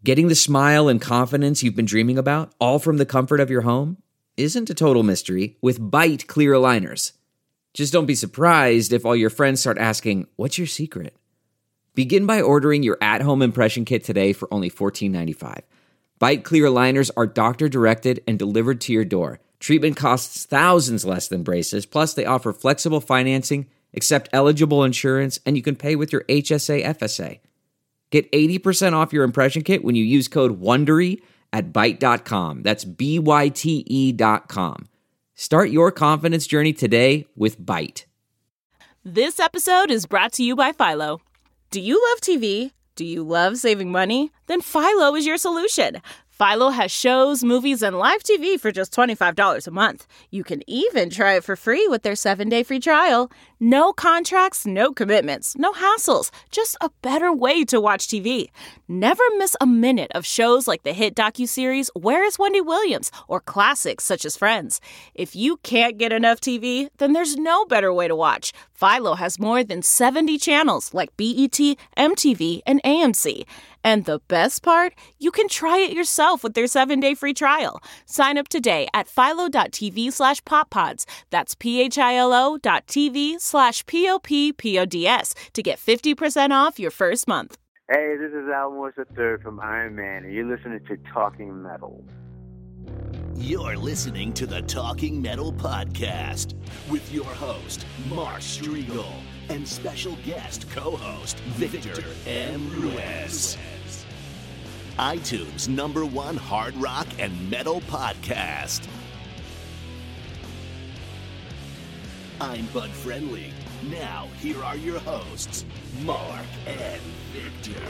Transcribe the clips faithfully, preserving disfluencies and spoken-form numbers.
Getting the smile and confidence you've been dreaming about, all from the comfort of your home, isn't a total mystery with Byte clear aligners. Just don't be surprised if all your friends start asking, "What's your secret?" Begin by ordering your at-home impression kit today for only fourteen ninety-five. Byte clear aligners are doctor-directed and delivered to your door. Treatment costs thousands less than braces, plus they offer flexible financing, accept eligible insurance, and you can pay with your H S A F S A. Get eighty percent off your impression kit when you use code WONDERY at byte dot com. That's B Y T E dot com. Start your confidence journey today with Byte. This episode is brought to you by Philo. Do you love T V? Do you love saving money? Then Philo is your solution. Philo has shows, movies, and live T V for just twenty-five dollars a month. You can even try it for free with their seven-day free trial. No contracts, no commitments, no hassles. Just a better way to watch T V. Never miss a minute of shows like the hit docuseries Where is Wendy Williams? Or classics such as Friends. If you can't get enough T V, then there's no better way to watch. Philo has more than seventy channels like B E T, M T V, and A M C. And the best part? You can try it yourself with their seven-day free trial. Sign up today at philo.tv slash poppods. That's P-H-I-L-O dot TV slash P-O-P-P-O-D-S to get fifty percent off your first month. Hey, this is Al Morse the third from Iron Man, and you're listening to Talking Metal. You're listening to the Talking Metal Podcast with your host, Mark Striegel, and special guest co-host, Victor M. Ruiz. iTunes number one hard rock and metal podcast. I'm Bud Friendly. Now, here are your hosts, Mark and Victor.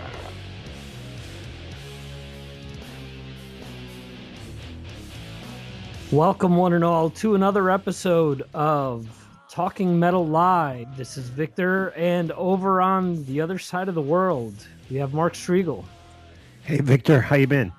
Welcome, one and all, to another episode of Talking Metal Live. This is Victor, and over on the other side of the world, we have Mark Striegel. Hey, Victor, how you been?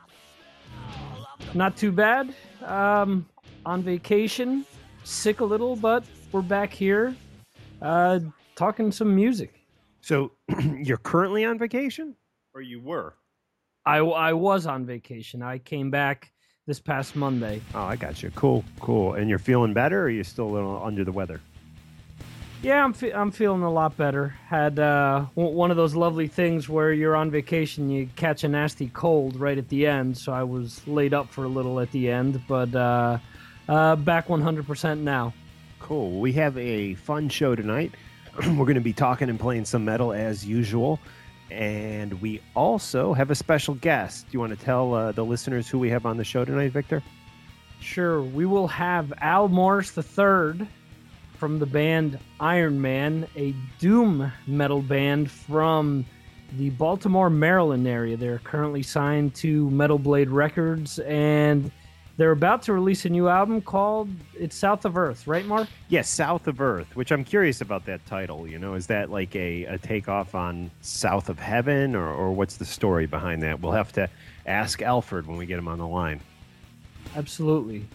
Not too bad. Um, on vacation, sick a little, but we're back here uh, talking some music. So, you're currently on vacation? Or you were? I, I was on vacation. I came back this past Monday. Oh, I got you. Cool, cool. And you're feeling better, or are you still a little under the weather? Yeah, I'm fe- I'm feeling a lot better. Had uh, w- one of those lovely things where you're on vacation, you catch a nasty cold right at the end, so I was laid up for a little at the end, but uh, uh, back one hundred percent now. Cool. We have a fun show tonight. We're going to be talking and playing some metal as usual, and we also have a special guest. Do you want to tell uh, the listeners who we have on the show tonight, Victor? Sure. We will have Al Morse the third from the band Iron Man, a doom metal band from the Baltimore, Maryland area. They're currently signed to Metal Blade Records, and they're about to release a new album called It's South of Earth, right, Mark? Yes, South of Earth, which I'm curious about that title. You know, is that like a, a takeoff on South of Heaven, or, or what's the story behind that? We'll have to ask Alfred when we get him on the line. Absolutely.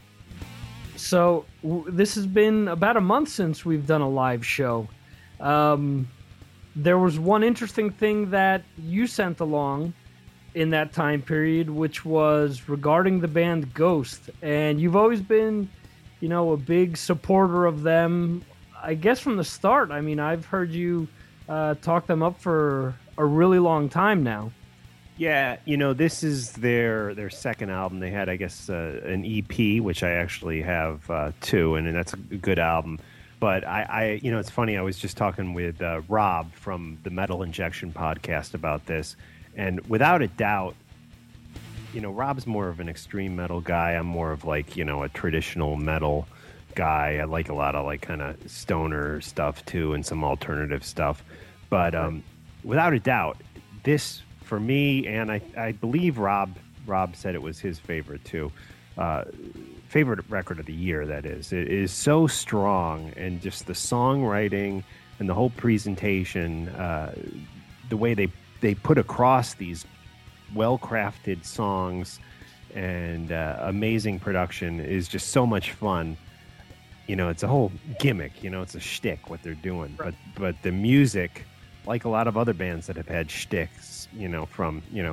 So w- this has been about a month since we've done a live show. Um, there was one interesting thing that you sent along in that time period, which was regarding the band Ghost. And you've always been, you know, a big supporter of them, I guess from the start. I mean, I've heard you uh, talk them up for a really long time now. Yeah, you know, this is their their second album. They had, I guess, uh, an E P, which I actually have uh, too, and, and that's a good album. But I, I, you know, it's funny. I was just talking with uh, Rob from the Metal Injection podcast about this, and without a doubt, you know, Rob's more of an extreme metal guy. I'm more of like, you know, a traditional metal guy. I like a lot of like kind of stoner stuff too, and some alternative stuff. But um, without a doubt, this. For me, and I, I believe Rob Rob said it was his favorite too, uh, favorite record of the year, that is. It is so strong, and just the songwriting and the whole presentation, uh, the way they, they put across these well-crafted songs and uh, amazing production is just so much fun. You know, it's a whole gimmick, you know, it's a shtick what they're doing. Right. But but the music, like a lot of other bands that have had shticks, you know, from, you know,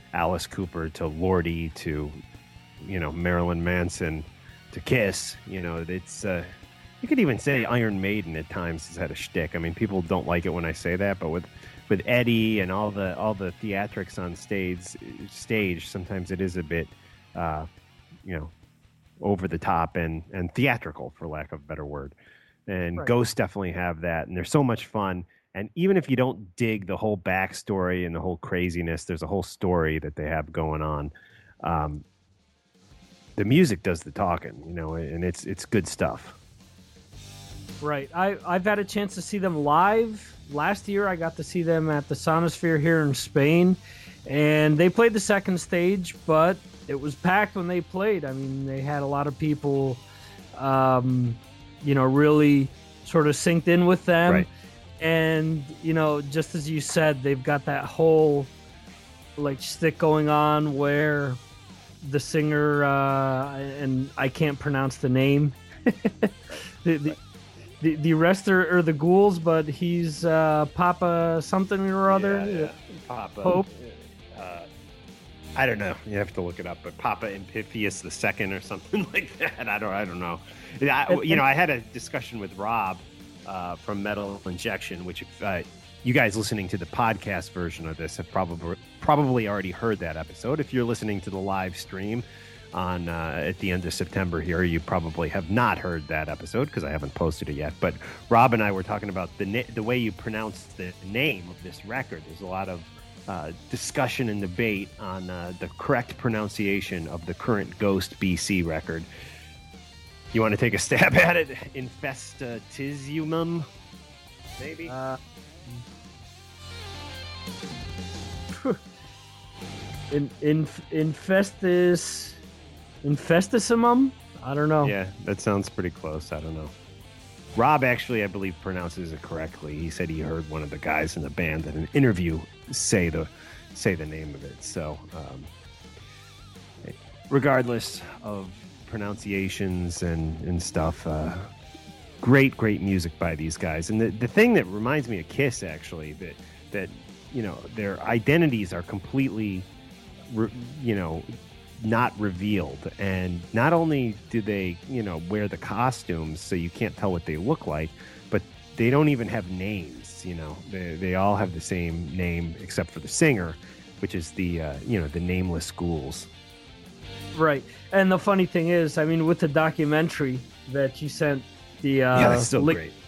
Alice Cooper to Lordy to, you know, Marilyn Manson to Kiss. You know, it's uh, you could even say Iron Maiden at times has had a shtick. I mean, people don't like it when I say that, but with with Eddie and all the all the theatrics on stage, stage sometimes it is a bit, uh, you know, over the top and and theatrical, for lack of a better word. And right. Ghosts definitely have that, and they're so much fun. And even if you don't dig the whole backstory and the whole craziness, there's a whole story that they have going on. Um, the music does the talking, you know, and it's it's good stuff. Right. I, I've had a chance to see them live. Last year, I got to see them at the Sonosphere here in Spain, and they played the second stage, but it was packed when they played. I mean, they had a lot of people, um, you know, really sort of synced in with them. Right. And, you know, just as you said, they've got that whole, like, stick going on where the singer, uh, and I can't pronounce the name, the, the, the, the rest are, are the Ghouls, but he's uh, Papa something or other. Yeah, yeah. Papa. Pope. Uh, I don't know. You have to look it up, but Papa Epiphanius the Second or something like that. I don't. I don't know. I, you know, I had a discussion with Rob uh, from Metal Injection, which if, uh, you guys listening to the podcast version of this have probably probably already heard that episode. If you're listening to the live stream on uh, at the end of September here, you probably have not heard that episode because I haven't posted it yet. But Rob and I were talking about the na- the way you pronounce the name of this record. There's a lot of uh, discussion and debate on uh, the correct pronunciation of the current Ghost B C record. You want to take a stab at it? Infestatizium, maybe? Uh, in, in, infestis... Infestissimum? I don't know. Yeah, that sounds pretty close. I don't know. Rob actually, I believe, pronounces it correctly. He said he heard one of the guys in the band in an interview say the say the name of it. So, um, regardless of pronunciations and, and stuff, uh, great, great music by these guys. And the, the thing that reminds me of Kiss, actually, that, that you know, their identities are completely, re, you know, not revealed. And not only do they, you know, wear the costumes so you can't tell what they look like, but they don't even have names. You know, they, they all have the same name except for the singer, which is the, uh, you know, the Nameless Ghouls. Right. And the funny thing is, I mean, with the documentary that you sent, the uh, yeah, that's so li- great.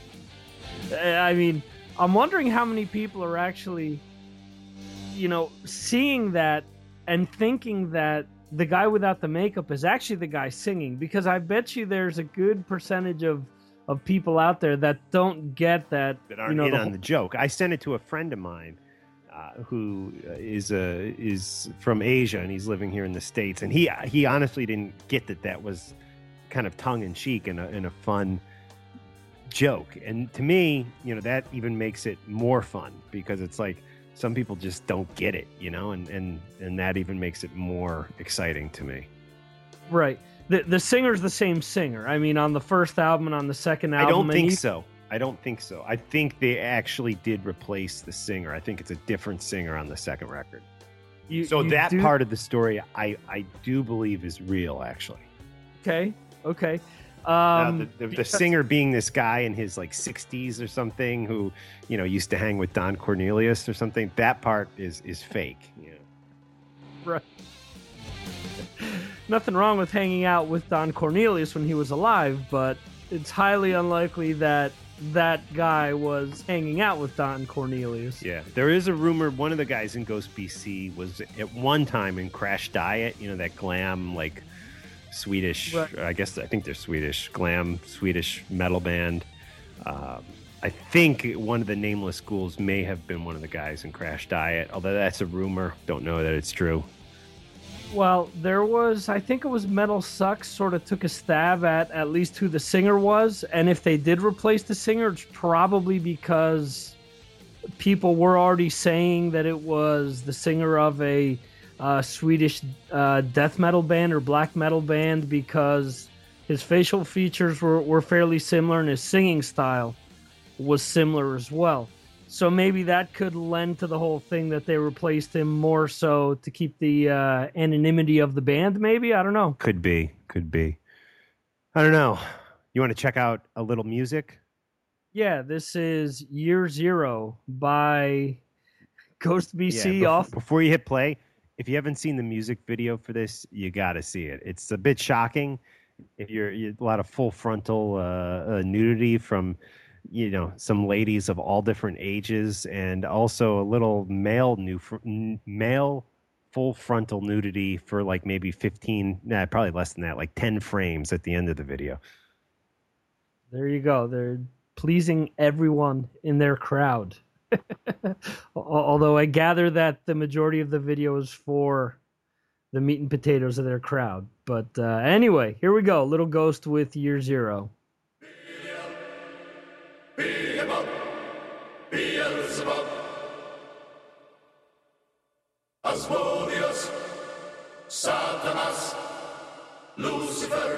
I mean, I'm wondering how many people are actually, you know, seeing that and thinking that the guy without the makeup is actually the guy singing, because I bet you there's a good percentage of, of people out there that don't get that. That aren't you know, in the on whole- the joke. I sent it to a friend of mine uh, who is uh, is from Asia, and he's living here in the States. And he he honestly didn't get that that was kind of tongue in cheek and a, and a fun joke. And to me, you know, that even makes it more fun, because it's like some people just don't get it, you know, and, and, and that even makes it more exciting to me. Right. The the singer's the same singer. I mean, on the first album and on the second album. I don't and think he- so. I don't think so. I think they actually did replace the singer. I think it's a different singer on the second record. You, So you that do- part of the story, I, I do believe is real, actually. Okay. Okay. Now, Um, the, the, the because- singer being this guy in his like sixties or something who, you know, used to hang with Don Cornelius or something. That part is is fake. You know? Right. Nothing wrong with hanging out with Don Cornelius when he was alive, but it's highly unlikely that that guy was hanging out with Don Cornelius. Yeah, there is a rumor one of the guys in Ghost B C was at one time in Crash Diet, you know, that glam, like Swedish, Right. I guess, I think they're Swedish, glam Swedish metal band. Um, I think one of the Nameless Ghouls may have been one of the guys in Crash Diet, although that's a rumor. Don't know that it's true. Well, there was, I think it was Metal Sucks sort of took a stab at at least who the singer was. And if they did replace the singer, it's probably because people were already saying that it was the singer of a uh, Swedish uh, death metal band or black metal band, because his facial features were, were fairly similar and his singing style was similar as well. So maybe that could lend to the whole thing that they replaced him more so to keep the uh, anonymity of the band, maybe? I don't know. Could be. Could be. I don't know. You want to check out a little music? Yeah, this is Year Zero by Ghost B C. Yeah, before, off. Before you hit play, if you haven't seen the music video for this, you got to see it. It's a bit shocking. If you're, you're a lot of full frontal uh, uh, nudity from... you know, some ladies of all different ages, and also a little male new male full frontal nudity for like maybe fifteen, nah, probably less than that, like ten frames at the end of the video. There you go. They're pleasing everyone in their crowd. Although I gather that the majority of the video is for the meat and potatoes of their crowd. But uh, anyway, here we go. Little Ghost with Year Zero. Beelzebub, Beelzebub, Asmodeus, Satanas, Lucifer.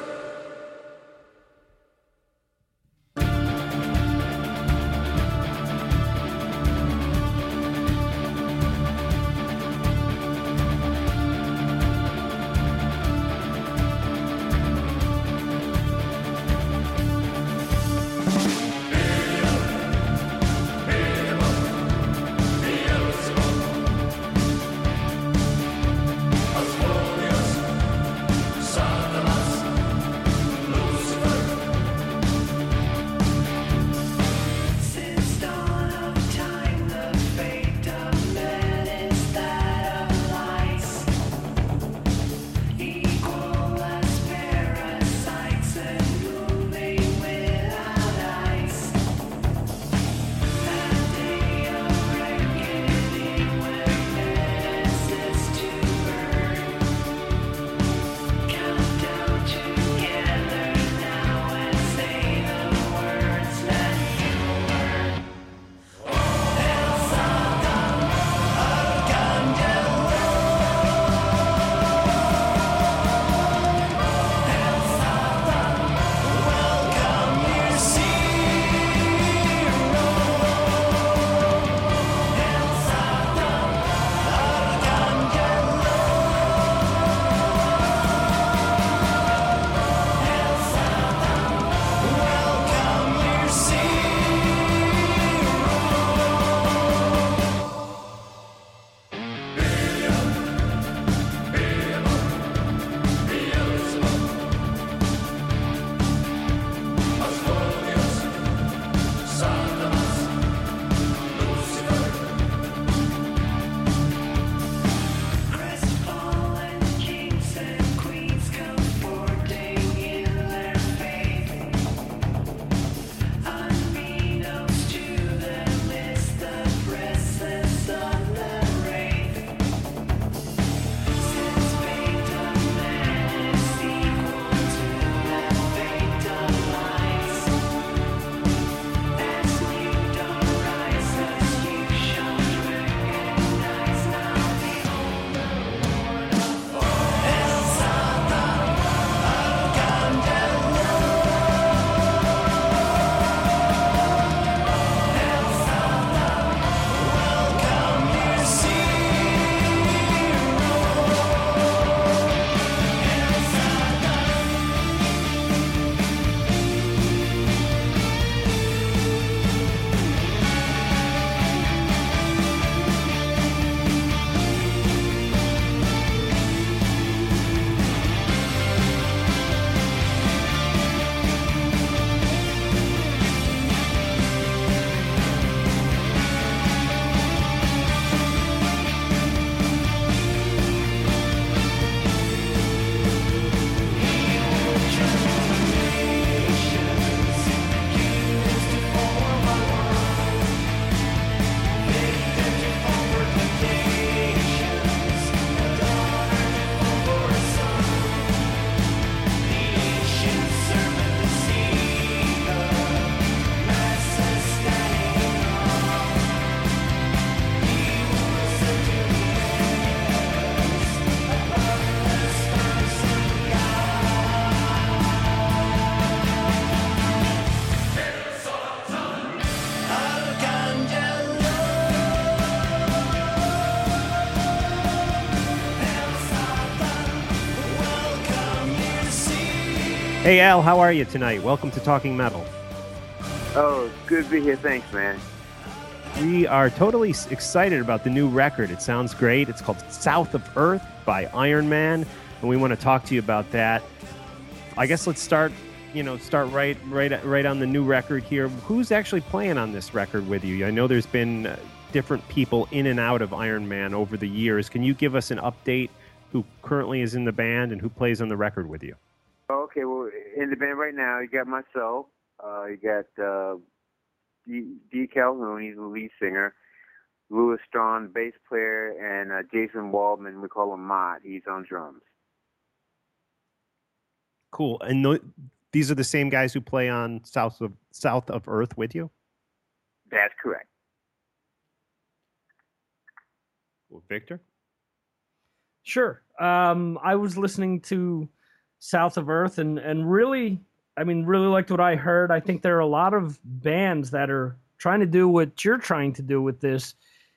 Hey, Al, how are you tonight? Welcome to Talking Metal. Oh, it's good to be here. Thanks, man. We are totally s- excited about the new record. It sounds great. It's called South of Earth by Iron Man, and we want to talk to you about that. I guess let's start, you know, start right, right, right on the new record here. Who's actually playing on this record with you? I know there's been uh, different people in and out of Iron Man over the years. Can you give us an update who currently is in the band and who plays on the record with you? Okay, well, in the band right now, you got myself. Uh, you got uh, D, D. Calhoun, he's the lead singer. Louis Strawn, bass player, and uh, Jason Waldman, we call him Mott. He's on drums. Cool. And th- these are the same guys who play on South of South of Earth with you? That's correct. Well, Victor? Sure. Um, I was listening to South of Earth and, and really, I mean, really liked what I heard. I think there are a lot of bands that are trying to do what you're trying to do with this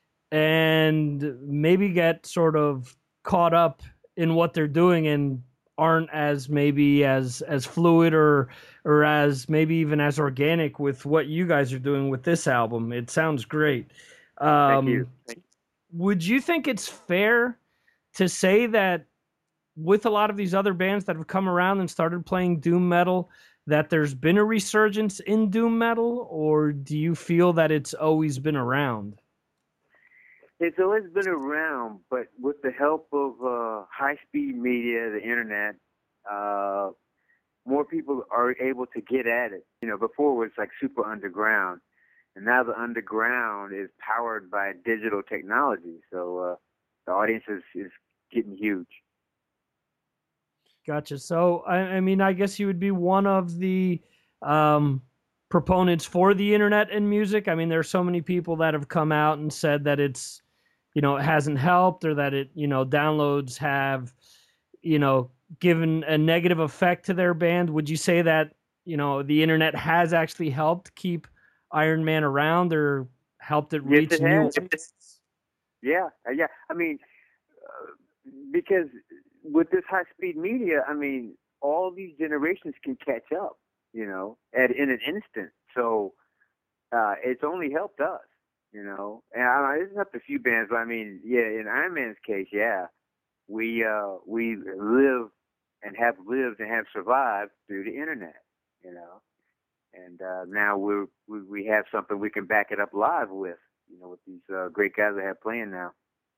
and maybe get sort of caught up in what they're doing and aren't as maybe as as fluid or or as maybe even as organic with what you guys are doing with this album. It sounds great. Um, Thank you. Thank you. Would you think it's fair to say that with a lot of these other bands that have come around and started playing doom metal, that there's been a resurgence in doom metal, or do you feel that it's always been around? It's always been around, but with the help of uh, high-speed media, the internet, uh, more people are able to get at it. You know, before it was like super underground, and now the underground is powered by digital technology. So uh, the audience is, is getting huge. Gotcha. So, I, I mean, I guess you would be one of the um, proponents for the internet and music. I mean, there are so many people that have come out and said that it's, you know, it hasn't helped or that it, you know, downloads have, you know, given a negative effect to their band. Would you say that, you know, the internet has actually helped keep Iron Man around or helped it reach yes, it new has. audiences? Yeah, uh, yeah. I mean, uh, because with this high-speed media, I mean, all these generations can catch up, you know, at in an instant. So uh, it's only helped us, you know. And I, it's helped a few bands, but I mean, yeah, in Iron Man's case, yeah, we uh, we live and have lived and have survived through the internet, you know. And uh, now we're, we we have something we can back it up live with, you know, with these uh, great guys that have playing now.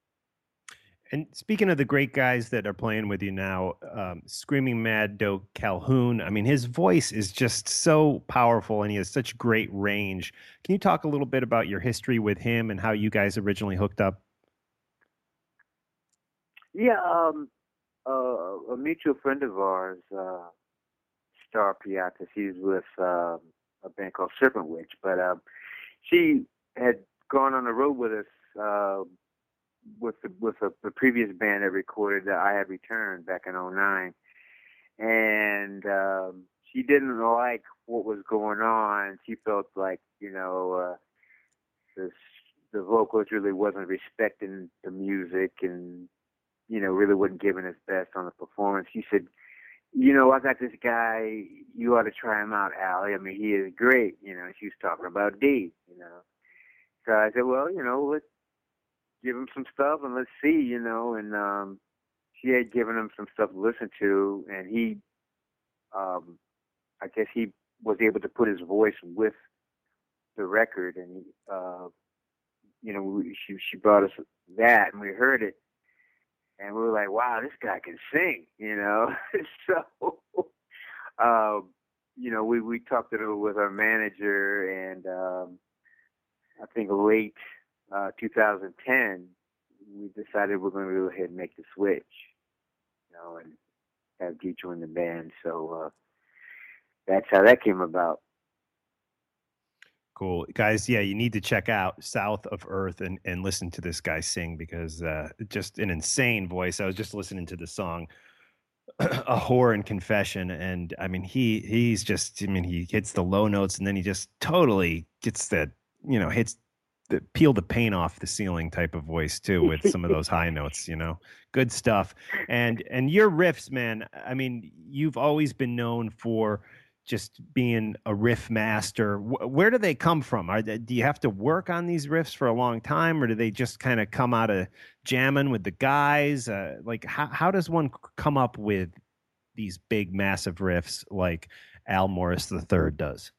And speaking of the great guys that are playing with you now, um, Screaming Mad Doe Calhoun, I mean, his voice is just so powerful and he has such great range. Can you talk a little bit about your history with him and how you guys originally hooked up? Yeah, um, uh, a mutual friend of ours, uh, Star Piatas, he's with uh, a band called Serpent Witch, but um, she had gone on the road with us uh, with the, with a, the previous band that recorded that I Had Returned back in oh nine, and um, she didn't like what was going on. She felt like, you know, uh, the the vocals really wasn't respecting the music and, you know, really wasn't giving his best on the performance. She said, you know, I got this guy, you ought to try him out, Allie. I mean, he is great, you know. She was talking about D, you know. So I said, well, you know, let's give him some stuff and let's see, you know. And um, she had given him some stuff to listen to, and he, um, I guess he was able to put his voice with the record, and uh, you know, we, she she brought us that, and we heard it, and we were like, wow, this guy can sing, you know. So, um, you know, we we talked it over with our manager, and um, I think late uh, two thousand ten, we decided we're going to go ahead and make the switch, you know, and have Dee join the band. So uh, that's how that came about. Cool. Guys, yeah, you need to check out South of Earth and, and listen to this guy sing because uh, just an insane voice. I was just listening to the song A Whore and Confession, and I mean, he he's just, I mean, he hits the low notes and then he just totally gets the, you know, hits the peel the paint off the ceiling type of voice too, with some of those high notes. You know, good stuff. And and your riffs, man. I mean, you've always been known for just being a riff master. Where do they come from? Are they, do you have to work on these riffs for a long time, or do they just kind of come out of jamming with the guys? Uh, like, how how does one come up with these big, massive riffs like Al Morris the Third does?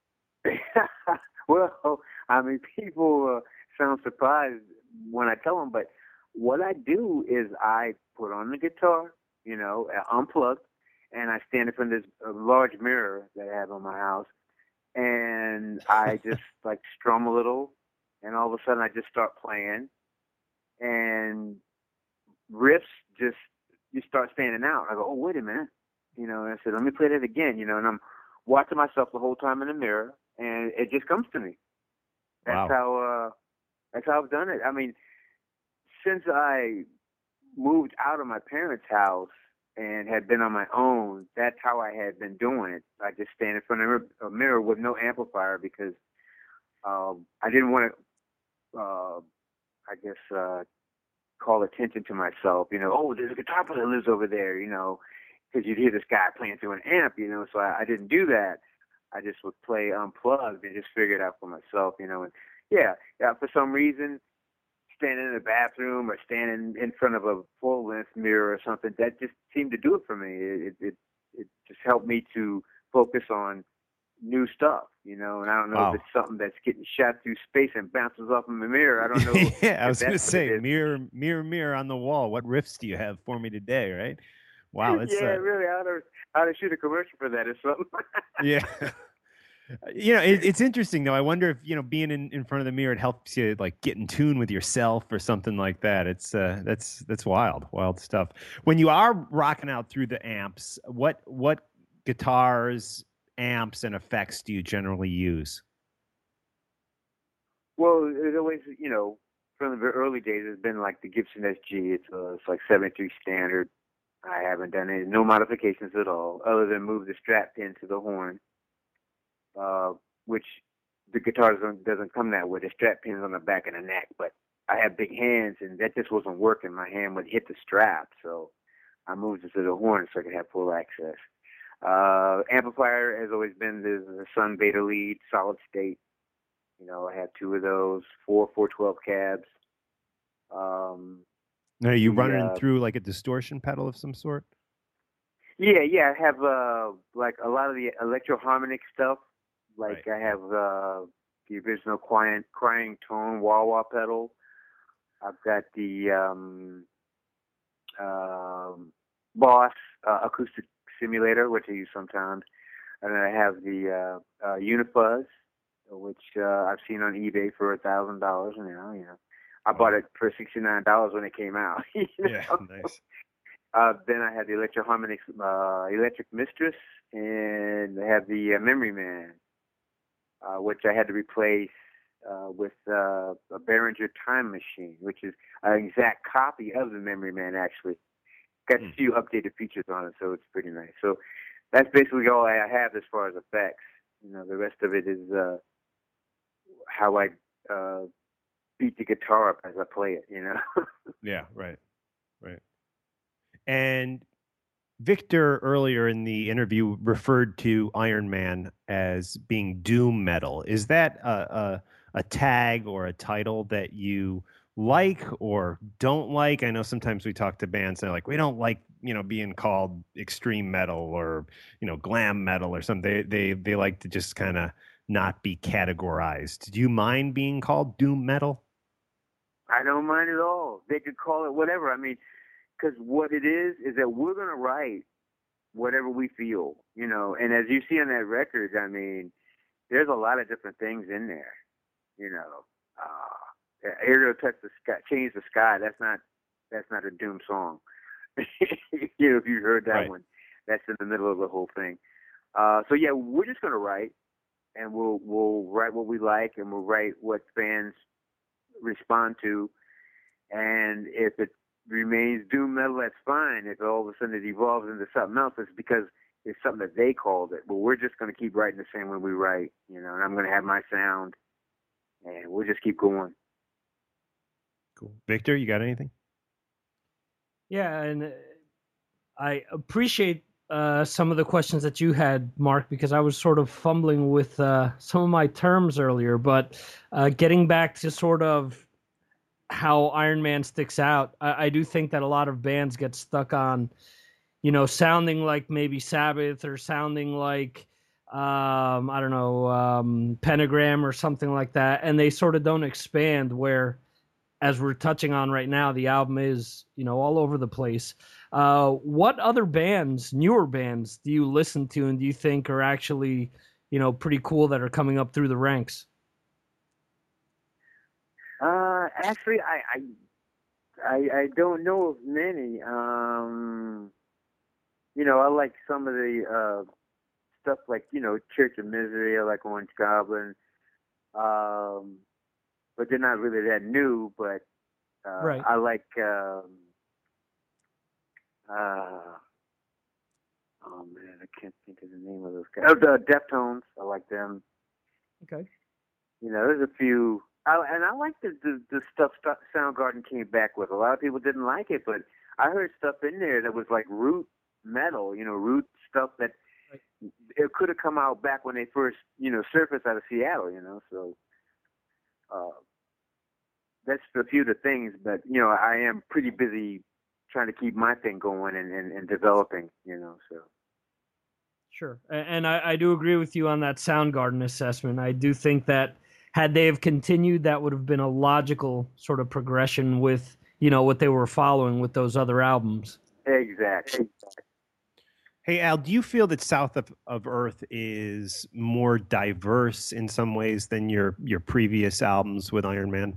Well, I mean, people uh, sound surprised when I tell them, but what I do is I put on the guitar, you know, unplugged, and I stand in front of this uh, large mirror that I have in my house, and I just like strum a little, and all of a sudden I just start playing, and riffs just you start standing out. I go, oh, wait a minute, you know, and I said, let me play that again, you know, and I'm watching myself the whole time in the mirror, and it just comes to me. That's wow. how uh, that's how I've done it. I mean, since I moved out of my parents' house and had been on my own, that's how I had been doing it. I just stand in front of a mirror with no amplifier because um, I didn't want to, uh, I guess, uh, call attention to myself. You know, oh, there's a guitar player that lives over there, you know, because you'd hear this guy playing through an amp, you know, so I, I didn't do that. I just would play unplugged and just figure it out for myself, you know. And yeah, yeah, for some reason, standing in the bathroom or standing in front of a full-length mirror or something, that just seemed to do it for me. It it it just helped me to focus on new stuff, you know. And I don't know wow. if it's something that's getting shot through space and bounces off in the mirror. I don't know. Yeah, I was going to say, mirror, mirror, mirror on the wall. What riffs do you have for me today, right? Wow, it's yeah, uh... really. I ought to, I ought to shoot a commercial for that or something. Yeah. You know, it, it's interesting though. I wonder if, you know, being in, in front of the mirror, it helps you like get in tune with yourself or something like that. It's uh, that's that's wild, wild stuff. When you are rocking out through the amps, what what guitars, amps, and effects do you generally use? Well, it always, you know, from the very early days, it's been like the Gibson S G. It's uh, it's like seventy-three standard. I haven't done any, no modifications at all, other than move the strap pin to the horn, uh, which the guitar doesn't, doesn't come that way. The strap pin's on the back of the neck, but I have big hands, and that just wasn't working. My hand would hit the strap, so I moved it to the horn so I could have full access. Uh, amplifier has always been the, the Sun Beta Lead, solid state. You know, I have two of those, four four twelve cabs. Um, Now, are you the, running uh, through like a distortion pedal of some sort? Yeah, yeah. I have uh, like a lot of the electro-harmonic stuff. Like Right. I have uh, the original Crying, Crying Tone wah-wah pedal. I've got the um, um, Boss uh, acoustic simulator, which I use sometimes. And then I have the uh, uh, Unifuzz, which uh, I've seen on eBay for a thousand dollars now. You know, I bought it for sixty-nine dollars when it came out. you Yeah, know? nice. Uh, then I had the Electro Harmonix uh, Electric Mistress, and I have the uh, Memory Man, uh, which I had to replace uh, with uh, a Behringer Time Machine, which is an exact copy of the Memory Man, actually. Got a few updated features on it, so it's pretty nice. So that's basically all I have as far as effects. You know, the rest of it is uh, how I uh, beat the guitar up as I play it, you know? Yeah, right, right. And Victor earlier in the interview referred to Iron Man as being doom metal. Is that a, a, a tag or a title that you like or don't like? I know sometimes we talk to bands and they're like, we don't like, you know, being called extreme metal or, you know, glam metal or something. They they, they like to just kind of not be categorized. Do you mind being called doom metal? I don't mind at all. They could call it whatever. I mean, because what it is is that we're going to write whatever we feel, you know. And as you see on that record, I mean, there's a lot of different things in there, you know. Uh, Aerial Touch the Sky, Change the Sky. That's not that's not a doom song. You know, if you heard that Right. one, that's in the middle of the whole thing. Uh, so yeah, we're just going to write, and we'll we'll write what we like, and we'll write what fans respond to, and if it remains doom metal, that's fine. If all of a sudden it evolves into something else, it's because it's something that they called it. But we're just going to keep writing the same way we write, you know. And I'm going to have my sound, and we'll just keep going. Cool. Victor, you got anything? Yeah, and uh, I appreciate uh, some of the questions that you had, Mark, because I was sort of fumbling with uh, some of my terms earlier. But uh, getting back to sort of how Iron Man sticks out, I, I do think that a lot of bands get stuck on, you know, sounding like maybe Sabbath or sounding like, um, I don't know, um, Pentagram or something like that, and they sort of don't expand where, as we're touching on right now, the album is, you know, all over the place. Uh, what other bands, newer bands, do you listen to and do you think are actually, you know, pretty cool that are coming up through the ranks? Uh, actually, I, I, I, I don't know of many. Um, you know, I like some of the uh, stuff like, you know, Church of Misery. I like Orange Goblin. Um, but they're not really that new. But uh, Right. I like. Um, uh, oh man, I can't think of the name of those guys. Oh, the Deftones. I like them. Okay. You know, there's a few. I, and I like the, the the stuff Soundgarden came back with. A lot of people didn't like it, but I heard stuff in there that was like root metal. You know, root stuff that Right. it could have come out back when they first, you know, surfaced out of Seattle. You know, so uh, that's a few of the things. But you know, I am pretty busy trying to keep my thing going and, and, and developing. You know, so. Sure. And I, I do agree with you on that Soundgarden assessment. I do think that had they have continued, that would have been a logical sort of progression with, you know, what they were following with those other albums. Exactly. Hey, Al, do you feel that South of, of Earth is more diverse in some ways than your, your previous albums with Iron Man?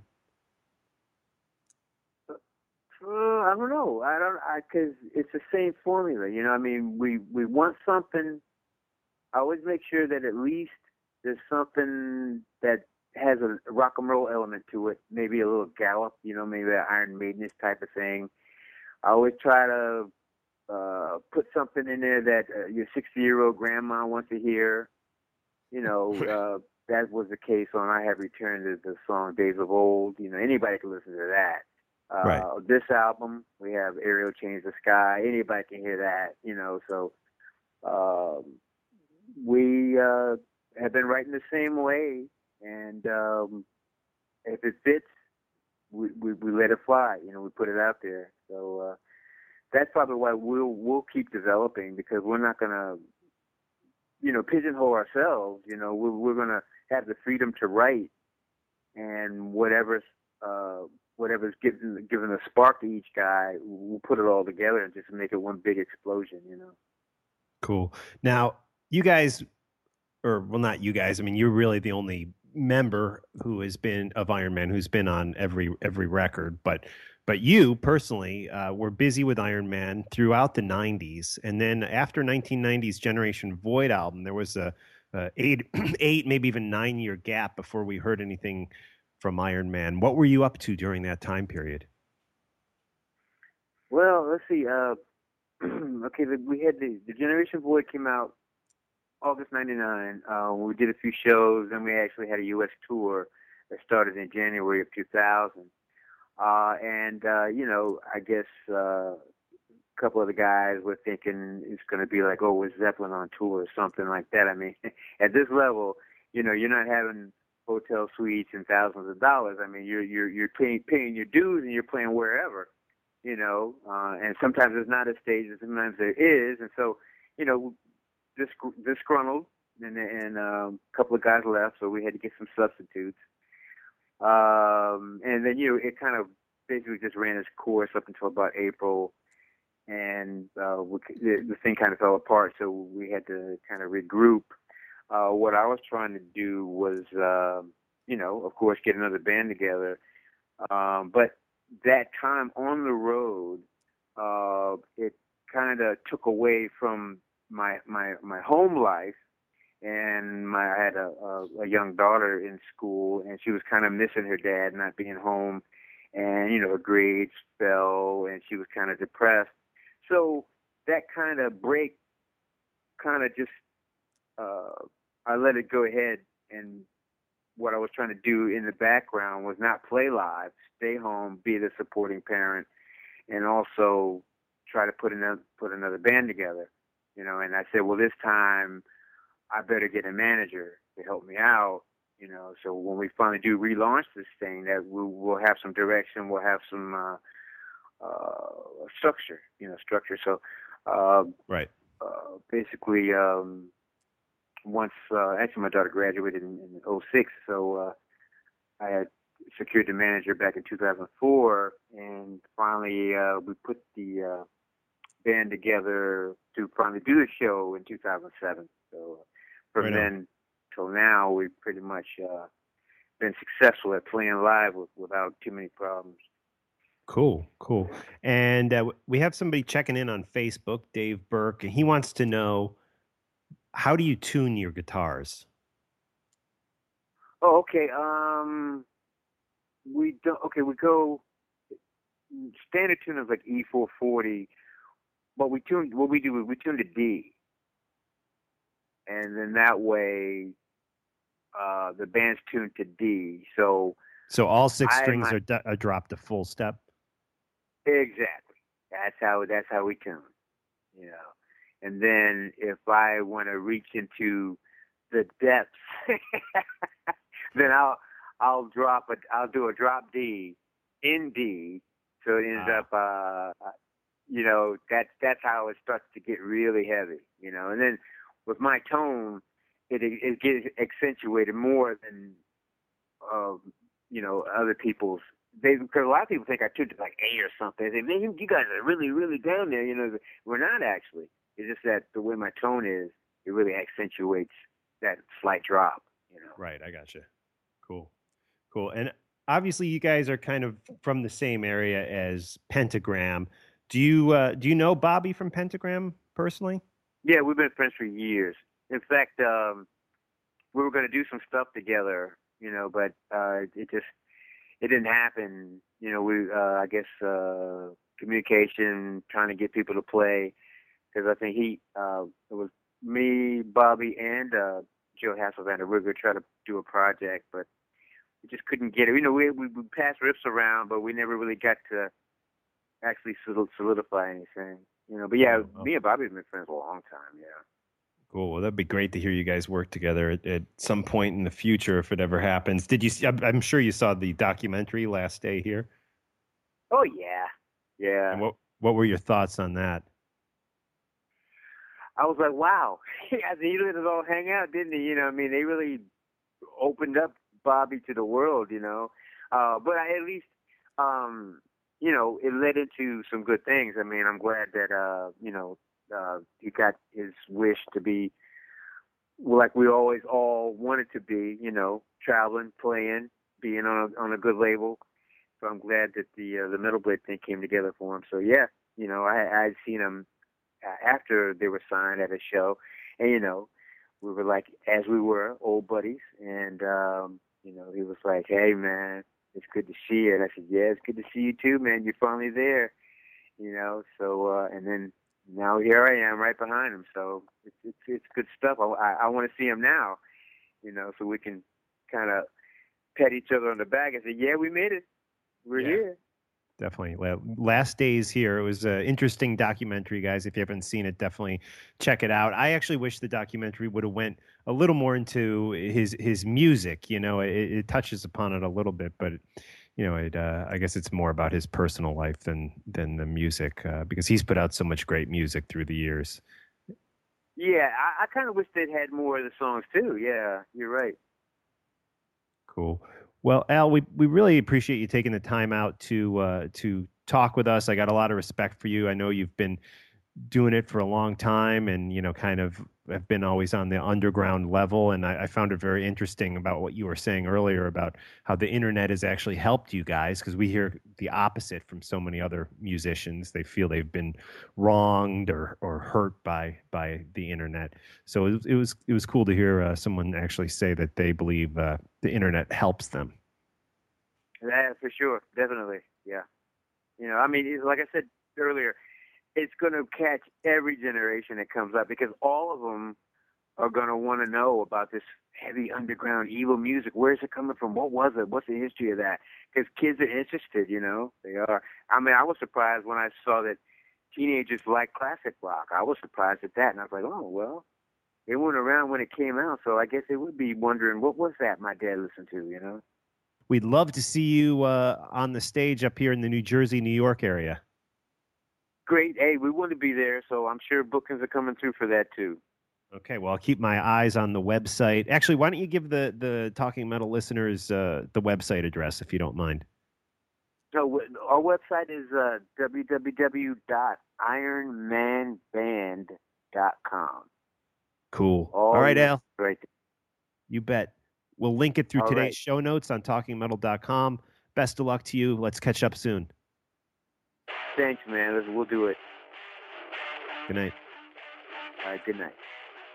Uh, I don't know. I don't, I, cause it's the same formula, you know, I mean, we, we want something. I always make sure that at least there's something that has a rock and roll element to it, maybe a little gallop, you know, maybe an Iron Maidenish type of thing. I always try to uh, put something in there that uh, your sixty-year-old grandma wants to hear. You know, uh, that was the case on I Have Returned to the song Days of Old. You know, anybody can listen to that. Uh, Right. This album, we have Ariel Change the Sky. Anybody can hear that, you know, so um, we uh, have been writing the same way. And um, if it fits, we, we, we let it fly. You know, we put it out there. So uh, that's probably why we'll we'll keep developing, because we're not gonna, you know, pigeonhole ourselves. You know, we're we're gonna have the freedom to write, and whatever's uh, whatever's giving giving a spark to each guy, we'll put it all together and just make it one big explosion. You know. Cool. Now, you guys, or well, not you guys. I mean, you're really the only member who has been of Iron Man who's been on every every record, but but you personally uh, were busy with Iron Man throughout the nineties, and then after nineteen ninety's Generation Void album, there was a, a eight eight maybe even nine year gap before we heard anything from Iron Man. What were you up to during that time period? Well, let's see. Uh, okay, we had the, the Generation Void came out August ninety-nine. Uh, we did a few shows, and we actually had a U S tour that started in January of two thousand. Uh, and, uh, you know, I guess uh, a couple of the guys were thinking it's going to be like, oh, was Zeppelin on tour or something like that. I mean, at this level, you know, you're not having hotel suites and thousands of dollars. I mean, you're you're you're paying paying your dues and you're playing wherever, you know. Uh, and sometimes there's not a stage, and sometimes there is. And so, you know, this disgruntled, and and um, a couple of guys left, so we had to get some substitutes. Um, and then, you know, it kind of basically just ran its course up until about April, and uh, we, the, the thing kind of fell apart, so we had to kind of regroup. Uh, what I was trying to do was, uh, you know, of course, get another band together. Um, but that time on the road, uh, it kind of took away from my my my home life. And my, I had a, a, a young daughter in school, and she was kind of missing her dad not being home. And, you know, her grades fell, and she was kind of depressed. So that kind of break kind of just, uh, I let it go ahead and what I was trying to do in the background was not play live, stay home, be the supporting parent, and also try to put another put another band together. You know, and I said, well, this time I better get a manager to help me out. You know, so when we finally do relaunch this thing, that we'll, we'll have some direction, we'll have some uh, uh, structure. You know, structure. So, uh, right. Uh, basically. Um, Once, uh, actually, my daughter graduated in, in oh six, so uh, I had secured the manager back in two thousand four, and finally uh, we put the uh, band together to finally do the show in two thousand seven. So uh, from Right then till now, we've pretty much uh, been successful at playing live with, without too many problems. Cool, cool. And uh, we have somebody checking in on Facebook, Dave Burke, and he wants to know, how do you tune your guitars? Oh, okay. Um, we don't. Okay, we go. Standard tune is like E four forty, but we tune. What we do is we tune to D, and then that way, uh, the band's tuned to D. So, so all six I strings might, are, d- are dropped to full step. Exactly. That's how. That's how we tune. You know. And then if I want to reach into the depths, then I'll I'll drop a I'll do a drop D in D, so it ends Ah. up uh, you know that's that's how it starts to get really heavy, you know. And then with my tone, it it gets accentuated more than um, you know other people's. They because a lot of people think I tuned to like A or something. They say, man, you guys are really really down there, you know. We're not actually. It's just that the way my tone is, it really accentuates that slight drop, you know. Right, I got you. Cool, cool. And obviously, you guys are kind of from the same area as Pentagram. Do you uh, do you know Bobby from Pentagram personally? Yeah, we've been friends for years. In fact, um, we were going to do some stuff together, you know, but uh, it just it didn't happen. You know, we uh, I guess uh, communication, trying to get people to play. Because I think he, uh, it was me, Bobby, and uh, Joe Hasselvander. We were going to try to do a project, but we just couldn't get it. You know, we, we we passed riffs around, but we never really got to actually solidify anything. You know, but yeah, Oh, oh. me and Bobby have been friends a long time. Yeah. Cool. Well, that'd be great to hear you guys work together at, at some point in the future, if it ever happens. Did you? See, I'm, I'm sure you saw the documentary Last Day Here. Oh yeah, yeah. And what what were your thoughts on that? I was like, wow. Yeah, he let us all hang out, didn't he? You know, I mean, they really opened up Bobby to the world, you know. Uh, but I, at least, um, you know, it led into some good things. I mean, I'm glad that, uh, you know, uh, he got his wish to be like we always all wanted to be, you know, traveling, playing, being on a, on a good label. So I'm glad that the uh, the Metal Blade thing came together for him. So, yeah, you know, I I'd seen him after they were signed at a show, and you know, we were like, as we were old buddies, and um, you know, he was like, "Hey, man, it's good to see you." And I said, "Yeah, it's good to see you too, man. You're finally there." You know, so uh, and then now here I am, right behind him. So it's it's, it's good stuff. I I, I want to see him now, you know, so we can kind of pat each other on the back and say, "Yeah, we made it. We're Yeah. here." Definitely. Well, Last Days Here. It was an interesting documentary, guys. If you haven't seen it, definitely check it out. I actually wish the documentary would have went a little more into his his music. You know, it, it touches upon it a little bit, but you know, it. Uh, I guess it's more about his personal life than than the music, uh, because he's put out so much great music through the years. Yeah, I, I kind of wish they'd had more of the songs too. Yeah, you're right. Cool. Well, Al, we, we really appreciate you taking the time out to uh, to talk with us. I got a lot of respect for you. I know you've been doing it for a long time, and you know, kind of have been always on the underground level. And I, I found it very interesting about what you were saying earlier about how the internet has actually helped you guys, because we hear the opposite from so many other musicians. They feel they've been wronged or or hurt by by the internet. So it, it was it was cool to hear uh, someone actually say that they believe uh, the internet helps them. Yeah, for sure, definitely. Yeah, you know, I mean, like I said earlier, it's going to catch every generation that comes up because all of them are going to want to know about this heavy underground evil music. Where's it coming from? What was it? What's the history of that? Because kids are interested, you know. They are. I mean, I was surprised when I saw that teenagers like classic rock. I was surprised at that, and I was like, oh, well, they weren't around when it came out, so I guess they would be wondering, what was that my dad listened to, you know? We'd love to see you uh, on the stage up here in the New Jersey, New York area. Great. Hey, we want to be there, so I'm sure bookings are coming through for that, too. Okay, well, I'll keep my eyes on the website. Actually, why don't you give the, the Talking Metal listeners uh, the website address, if you don't mind? So our website is uh, w w w dot iron man band dot com. Cool. All All right, Al. Right. You bet. We'll link it through All today's right. show notes on talking metal dot com. Best of luck to you. Let's catch up soon. Thanks, man. Let's- We'll do it. Good night. All right, good night.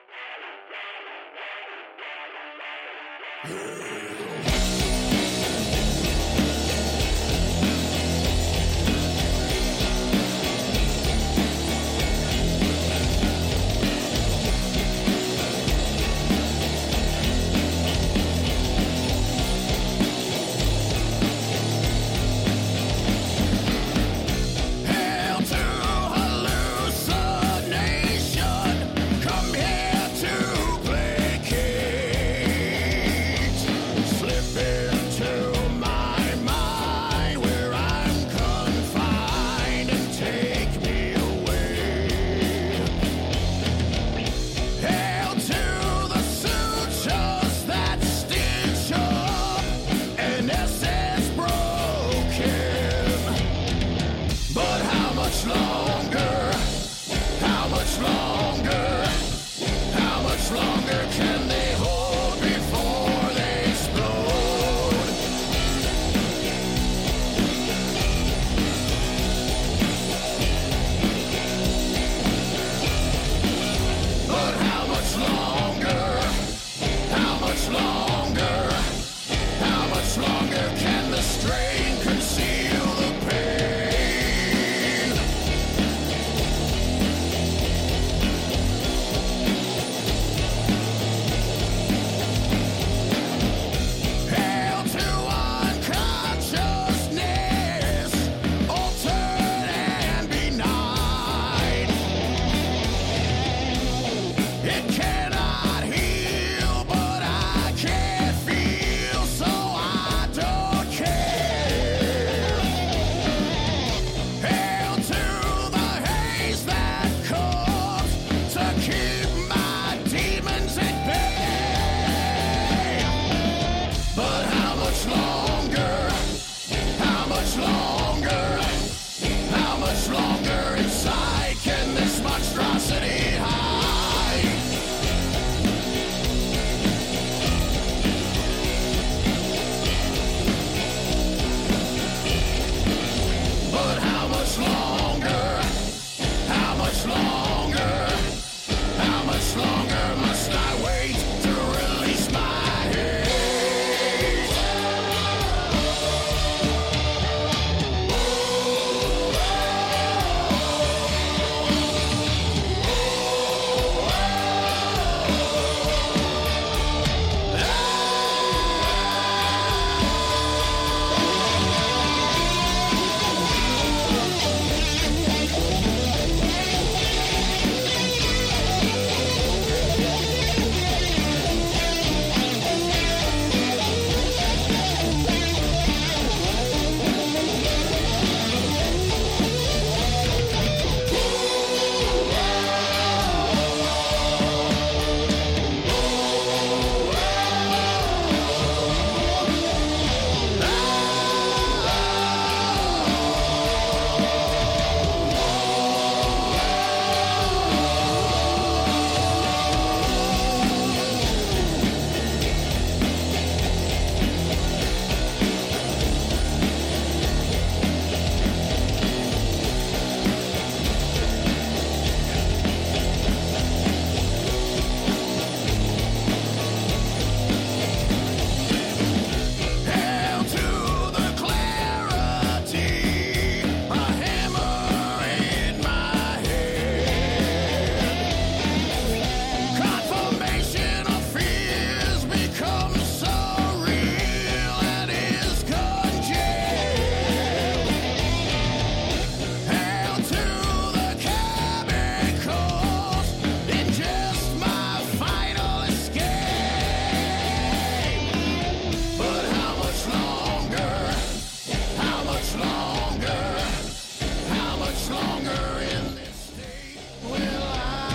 Hail to hallucination, come here to placate. Slip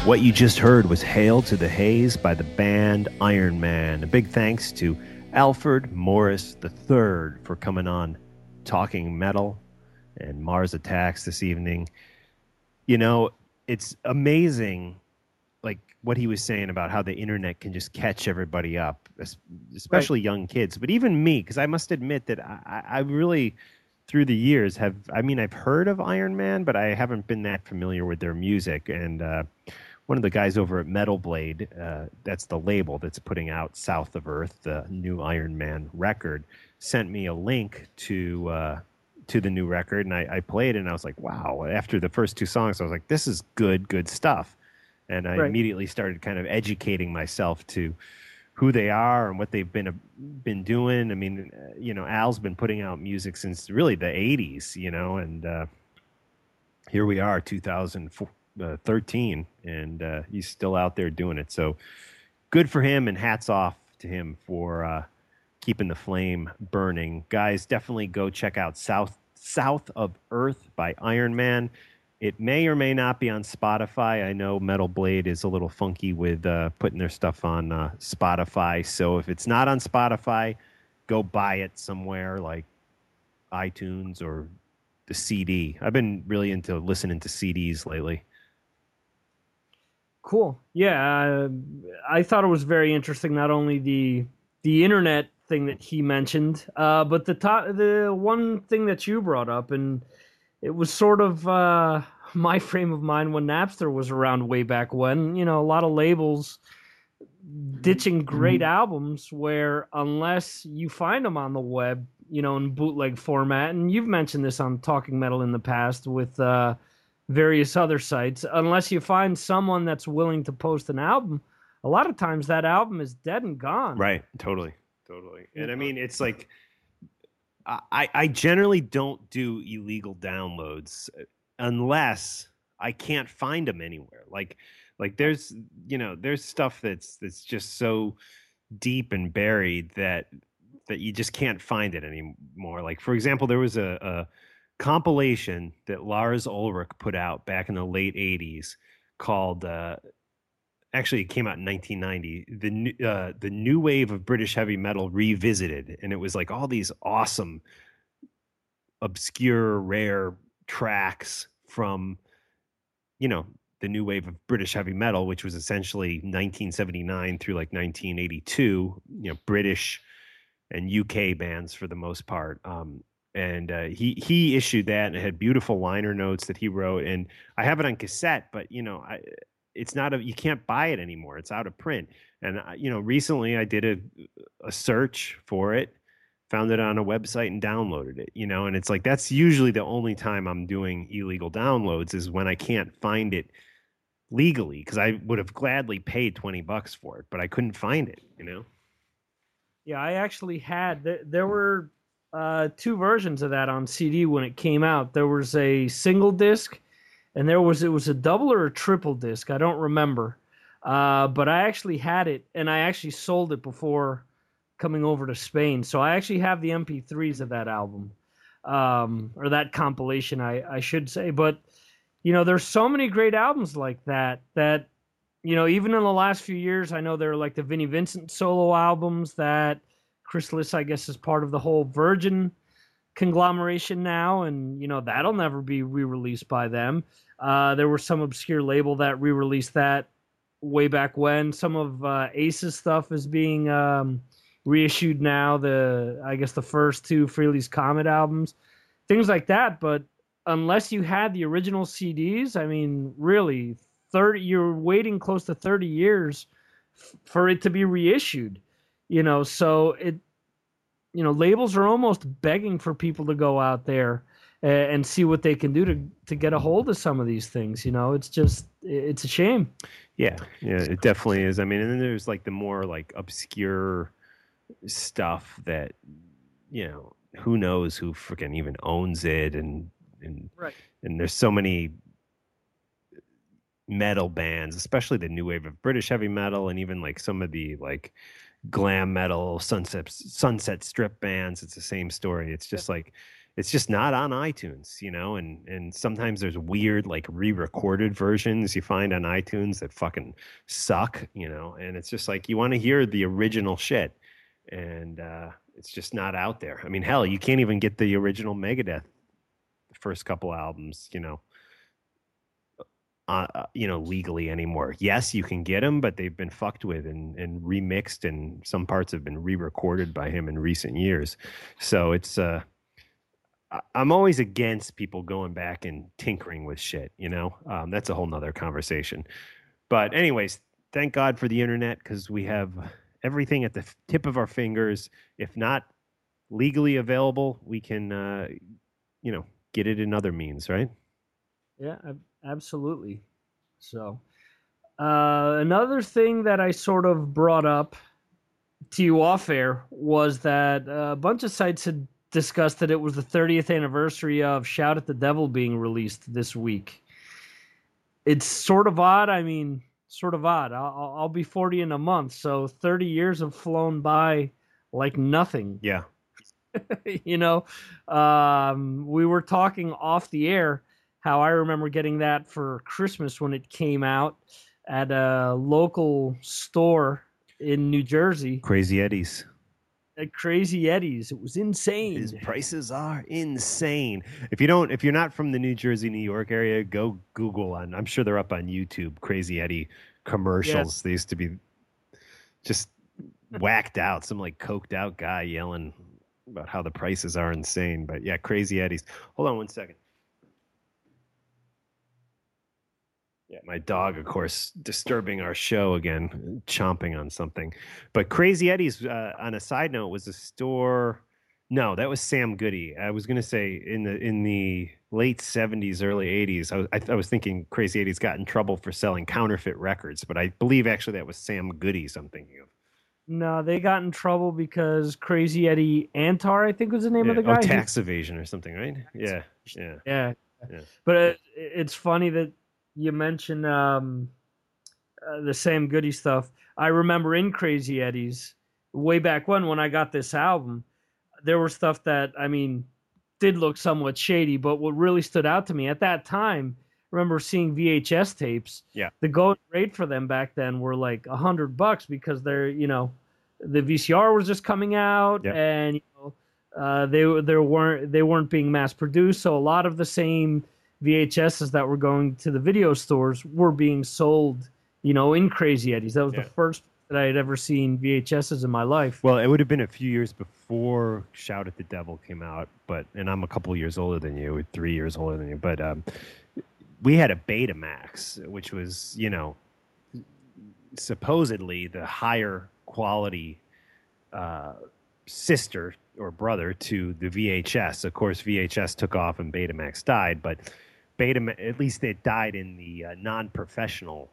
What you just heard was Hail to the Haze by the band Iron Man. A big thanks to Alfred Morris the third for coming on Talking Metal and Mars Attacks this evening. You know, it's amazing, like what he was saying about how the internet can just catch everybody up, especially right. young kids. But even me, because I must admit that I, I really, through the years, have, I mean, I've heard of Iron Man, but I haven't been that familiar with their music. And uh, one of the guys over at Metal Blade, uh, that's the label that's putting out South of Earth, the new Iron Man record, sent me a link to uh, to the new record, and I, I played it, and I was like, wow. After the first two songs, I was like, this is good, good stuff. And I right. immediately started kind of educating myself to who they are and what they've been been doing. I mean, you know, Al's been putting out music since really the eighties, you know, and uh, here we are, two thousand thirteen, and uh, he's still out there doing it. So good for him, and hats off to him for uh, keeping the flame burning. Guys, definitely go check out South South of Earth by Iron Man. It may or may not be on Spotify. I know Metal Blade is a little funky with uh, putting their stuff on uh, Spotify. So if it's not on Spotify, go buy it somewhere like iTunes or the C D. I've been really into listening to C Ds lately. Cool. Yeah, uh, I thought it was very interesting. Not only the the internet thing that he mentioned, uh, but the to- the one thing that you brought up, and it was sort of uh, my frame of mind when Napster was around way back when. You know, a lot of labels ditching great mm-hmm. albums where unless you find them on the web, you know, in bootleg format, and you've mentioned this on Talking Metal in the past with uh, various other sites, unless you find someone that's willing to post an album, a lot of times that album is dead and gone. Right. Totally. Totally. And I mean, it's like, I, I generally don't do illegal downloads unless I can't find them anywhere. Like, like there's, you know, there's stuff that's, that's just so deep and buried that, that you just can't find it anymore. Like, for example, there was a, a compilation that Lars Ulrich put out back in the late eighties called, uh, actually it came out in nineteen ninety, the, uh, the New Wave of British Heavy Metal Revisited. And it was like all these awesome, obscure, rare tracks from, you know, the New Wave of British Heavy Metal, which was essentially nineteen seventy-nine through like nineteen eighty-two, you know, British and U K bands for the most part. Um, and uh, he he issued that, and it had beautiful liner notes that he wrote. And I have it on cassette, but you know, I, it's not a you can't buy it anymore. It's out of print. And uh, you know, recently I did a a search for it, found it on a website, and downloaded it. You know, and it's like that's usually the only time I'm doing illegal downloads is when I can't find it legally, because I would have gladly paid twenty bucks for it, but I couldn't find it. You know. Yeah, I actually had, there, there were uh, two versions of that on C D when it came out. There was a single disc, and there was, it was a double or a triple disc. I don't remember. Uh, but I actually had it, and I actually sold it before coming over to Spain. So I actually have the M P threes of that album, um, or that compilation, I, I should say. But, you know, there's so many great albums like that, that, you know, even in the last few years, I know there are like the Vinnie Vincent solo albums that Chris Liss, I guess, is part of the whole Virgin conglomeration now. And, you know, that'll never be re-released by them. Uh, there was some obscure label that re-released that way back when. Some of uh, Ace's stuff is being um, reissued now. The, I guess, the first two Frehley's Comet albums, things like that. But unless you had the original C Ds, I mean, really, thirty you're waiting close to thirty years f- for it to be reissued, you know, so it, you know, labels are almost begging for people to go out there and, and see what they can do to, to get a hold of some of these things. You know, it's just, it's a shame. Yeah. Yeah, it definitely is. I mean, and then there's like the more like obscure stuff that, you know, who knows who freaking even owns it. And, and, right. and there's so many metal bands, especially the new wave of British heavy metal, and even like some of the like glam metal sunset sunset strip bands. It's the same story. It's just like it's just not on iTunes, you know, and, and sometimes there's weird, like re-recorded versions you find on iTunes that fucking suck, you know, and it's just like, you want to hear the original shit, and uh, it's just not out there. I mean, hell, you can't even get the original Megadeth, the first couple albums, you know, uh, you know, legally anymore. Yes, you can get them, but they've been fucked with and, and remixed, and some parts have been re-recorded by him in recent years. So it's, uh, I'm always against people going back and tinkering with shit, you know. Um, that's a whole nother conversation. But anyways, thank God for the internet, because we have everything at the tip of our fingers. If not legally available, we can, uh, you know, get it in other means, right? Yeah, ab- absolutely. So, uh, another thing that I sort of brought up to you off air was that a bunch of sites had discussed that it was the thirtieth anniversary of Shout at the Devil being released this week. It's sort of odd. I mean, sort of odd. I'll, I'll be forty in a month, so thirty years have flown by like nothing. Yeah. You know, um, we were talking off the air how I remember getting that for Christmas when it came out at a local store in New Jersey. Crazy Eddie's. At Crazy Eddie's. It was insane. His prices are insane. If you don't, if you're not from the New Jersey, New York area, go Google on. I'm sure they're up on YouTube. Crazy Eddie commercials. Yeah. They used to be just whacked out. Some like coked out guy yelling about how the prices are insane. But yeah, Crazy Eddie's. Hold on one second. Yeah, my dog, of course, disturbing our show again, chomping on something. But Crazy Eddie's, uh, on a side note, was a store. No, that was Sam Goody. I was going to say in the in the late seventies, early eighties, I was, I, I was thinking Crazy Eddie's got in trouble for selling counterfeit records, but I believe actually that was Sam Goody's I'm thinking of. No, they got in trouble because Crazy Eddie Antar, I think was the name Yeah. of the guy. Oh, tax evasion or something, right? Yeah, yeah. Yeah. Yeah. But it, it's funny that you mentioned um, uh, the Sam Goody stuff. I remember in Crazy Eddie's, way back when, when I got this album, there was stuff that, I mean, did look somewhat shady, but what really stood out to me at that time, I remember seeing V H S tapes. Yeah. The going rate for them back then were like a hundred bucks because they're, you know, the V C R was just coming out, Yeah. and you know, uh, they there weren't they weren't being mass produced, so a lot of the same V H Ses that were going to the video stores were being sold, you know, in Crazy Eddie's. That was Yeah. the first that I had ever seen V H Ses in my life. Well, it would have been a few years before Shout at the Devil came out, but and I'm a couple years older than you, three years older than you, but um, we had a Betamax, which was, you know, supposedly the higher quality uh, sister or brother to the V H S. Of course, V H S took off and Betamax died, but Betamax, at least it died in the uh, non-professional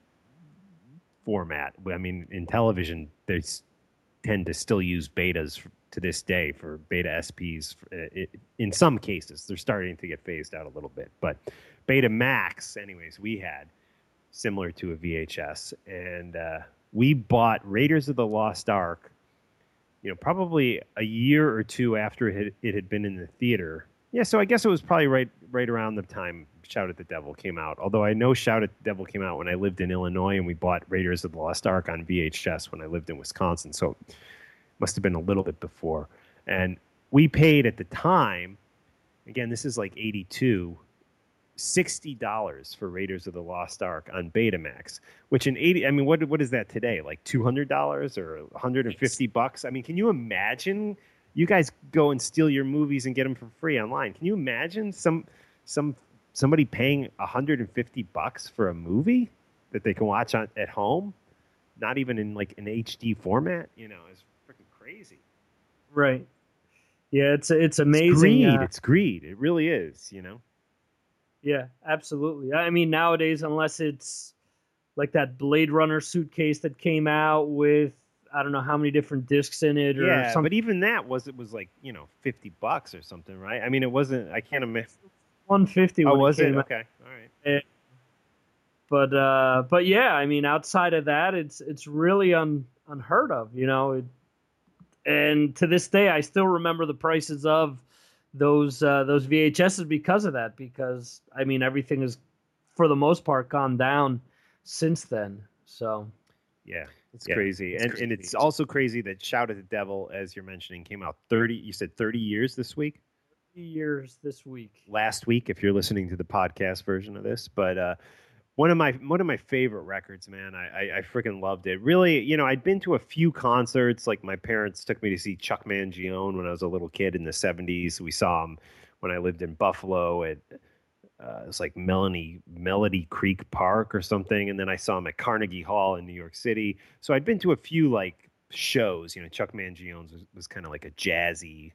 format. I mean, in television, they s- tend to still use betas f- to this day for beta S Ps. Uh, it, in some cases, they're starting to get phased out a little bit. But Betamax, anyways, we had similar to a V H S. And uh, we bought Raiders of the Lost Ark, you know, probably a year or two after it had, it had been in the theater. Yeah, so I guess it was probably right right around the time Shout at the Devil came out. Although I know Shout at the Devil came out when I lived in Illinois, and we bought Raiders of the Lost Ark on V H S when I lived in Wisconsin. So it must have been a little bit before. And we paid at the time, again, this is like eighty-two, sixty dollars for Raiders of the Lost Ark on Betamax, which in eighty, I mean, what what is that today? Like two hundred dollars or one hundred fifty bucks? I mean, can you imagine? You guys go and steal your movies and get them for free online. Can you imagine some some somebody paying one hundred fifty bucks for a movie that they can watch on, at home? Not even in like an H D format, you know, it's freaking crazy. Right. Yeah, it's it's amazing. It's greed. uh, It's greed. It really is, you know. Yeah, absolutely. I mean, nowadays, unless it's like that Blade Runner suitcase that came out with I don't know how many different discs in it, or Yeah, something. but even that was it was like, you know, fifty bucks or something, right? I mean, it wasn't. I can't imagine. one fifty. Oh, when was it it? came out. Okay, all right. But uh, but yeah, I mean, outside of that, it's it's really un, unheard of, you know. It, and to this day, I still remember the prices of those uh, those V H Ses because of that. Because I mean, everything is for the most part gone down since then. So yeah, it's Yeah, crazy, it's and crazy. and it's also crazy that Shout at the Devil, as you're mentioning, came out thirty. You said thirty years this week. years this week. Last week, if you're listening to the podcast version of this, but uh, one of my one of my favorite records, man. I, I I freaking loved it. Really, you know, I'd been to a few concerts. Like my parents took me to see Chuck Mangione when I was a little kid in the seventies. We saw him when I lived in Buffalo at uh, it's like Melody Melody Creek Park or something, and then I saw him at Carnegie Hall in New York City. So I'd been to a few like shows. You know, Chuck Mangione was, was kind of like a jazzy,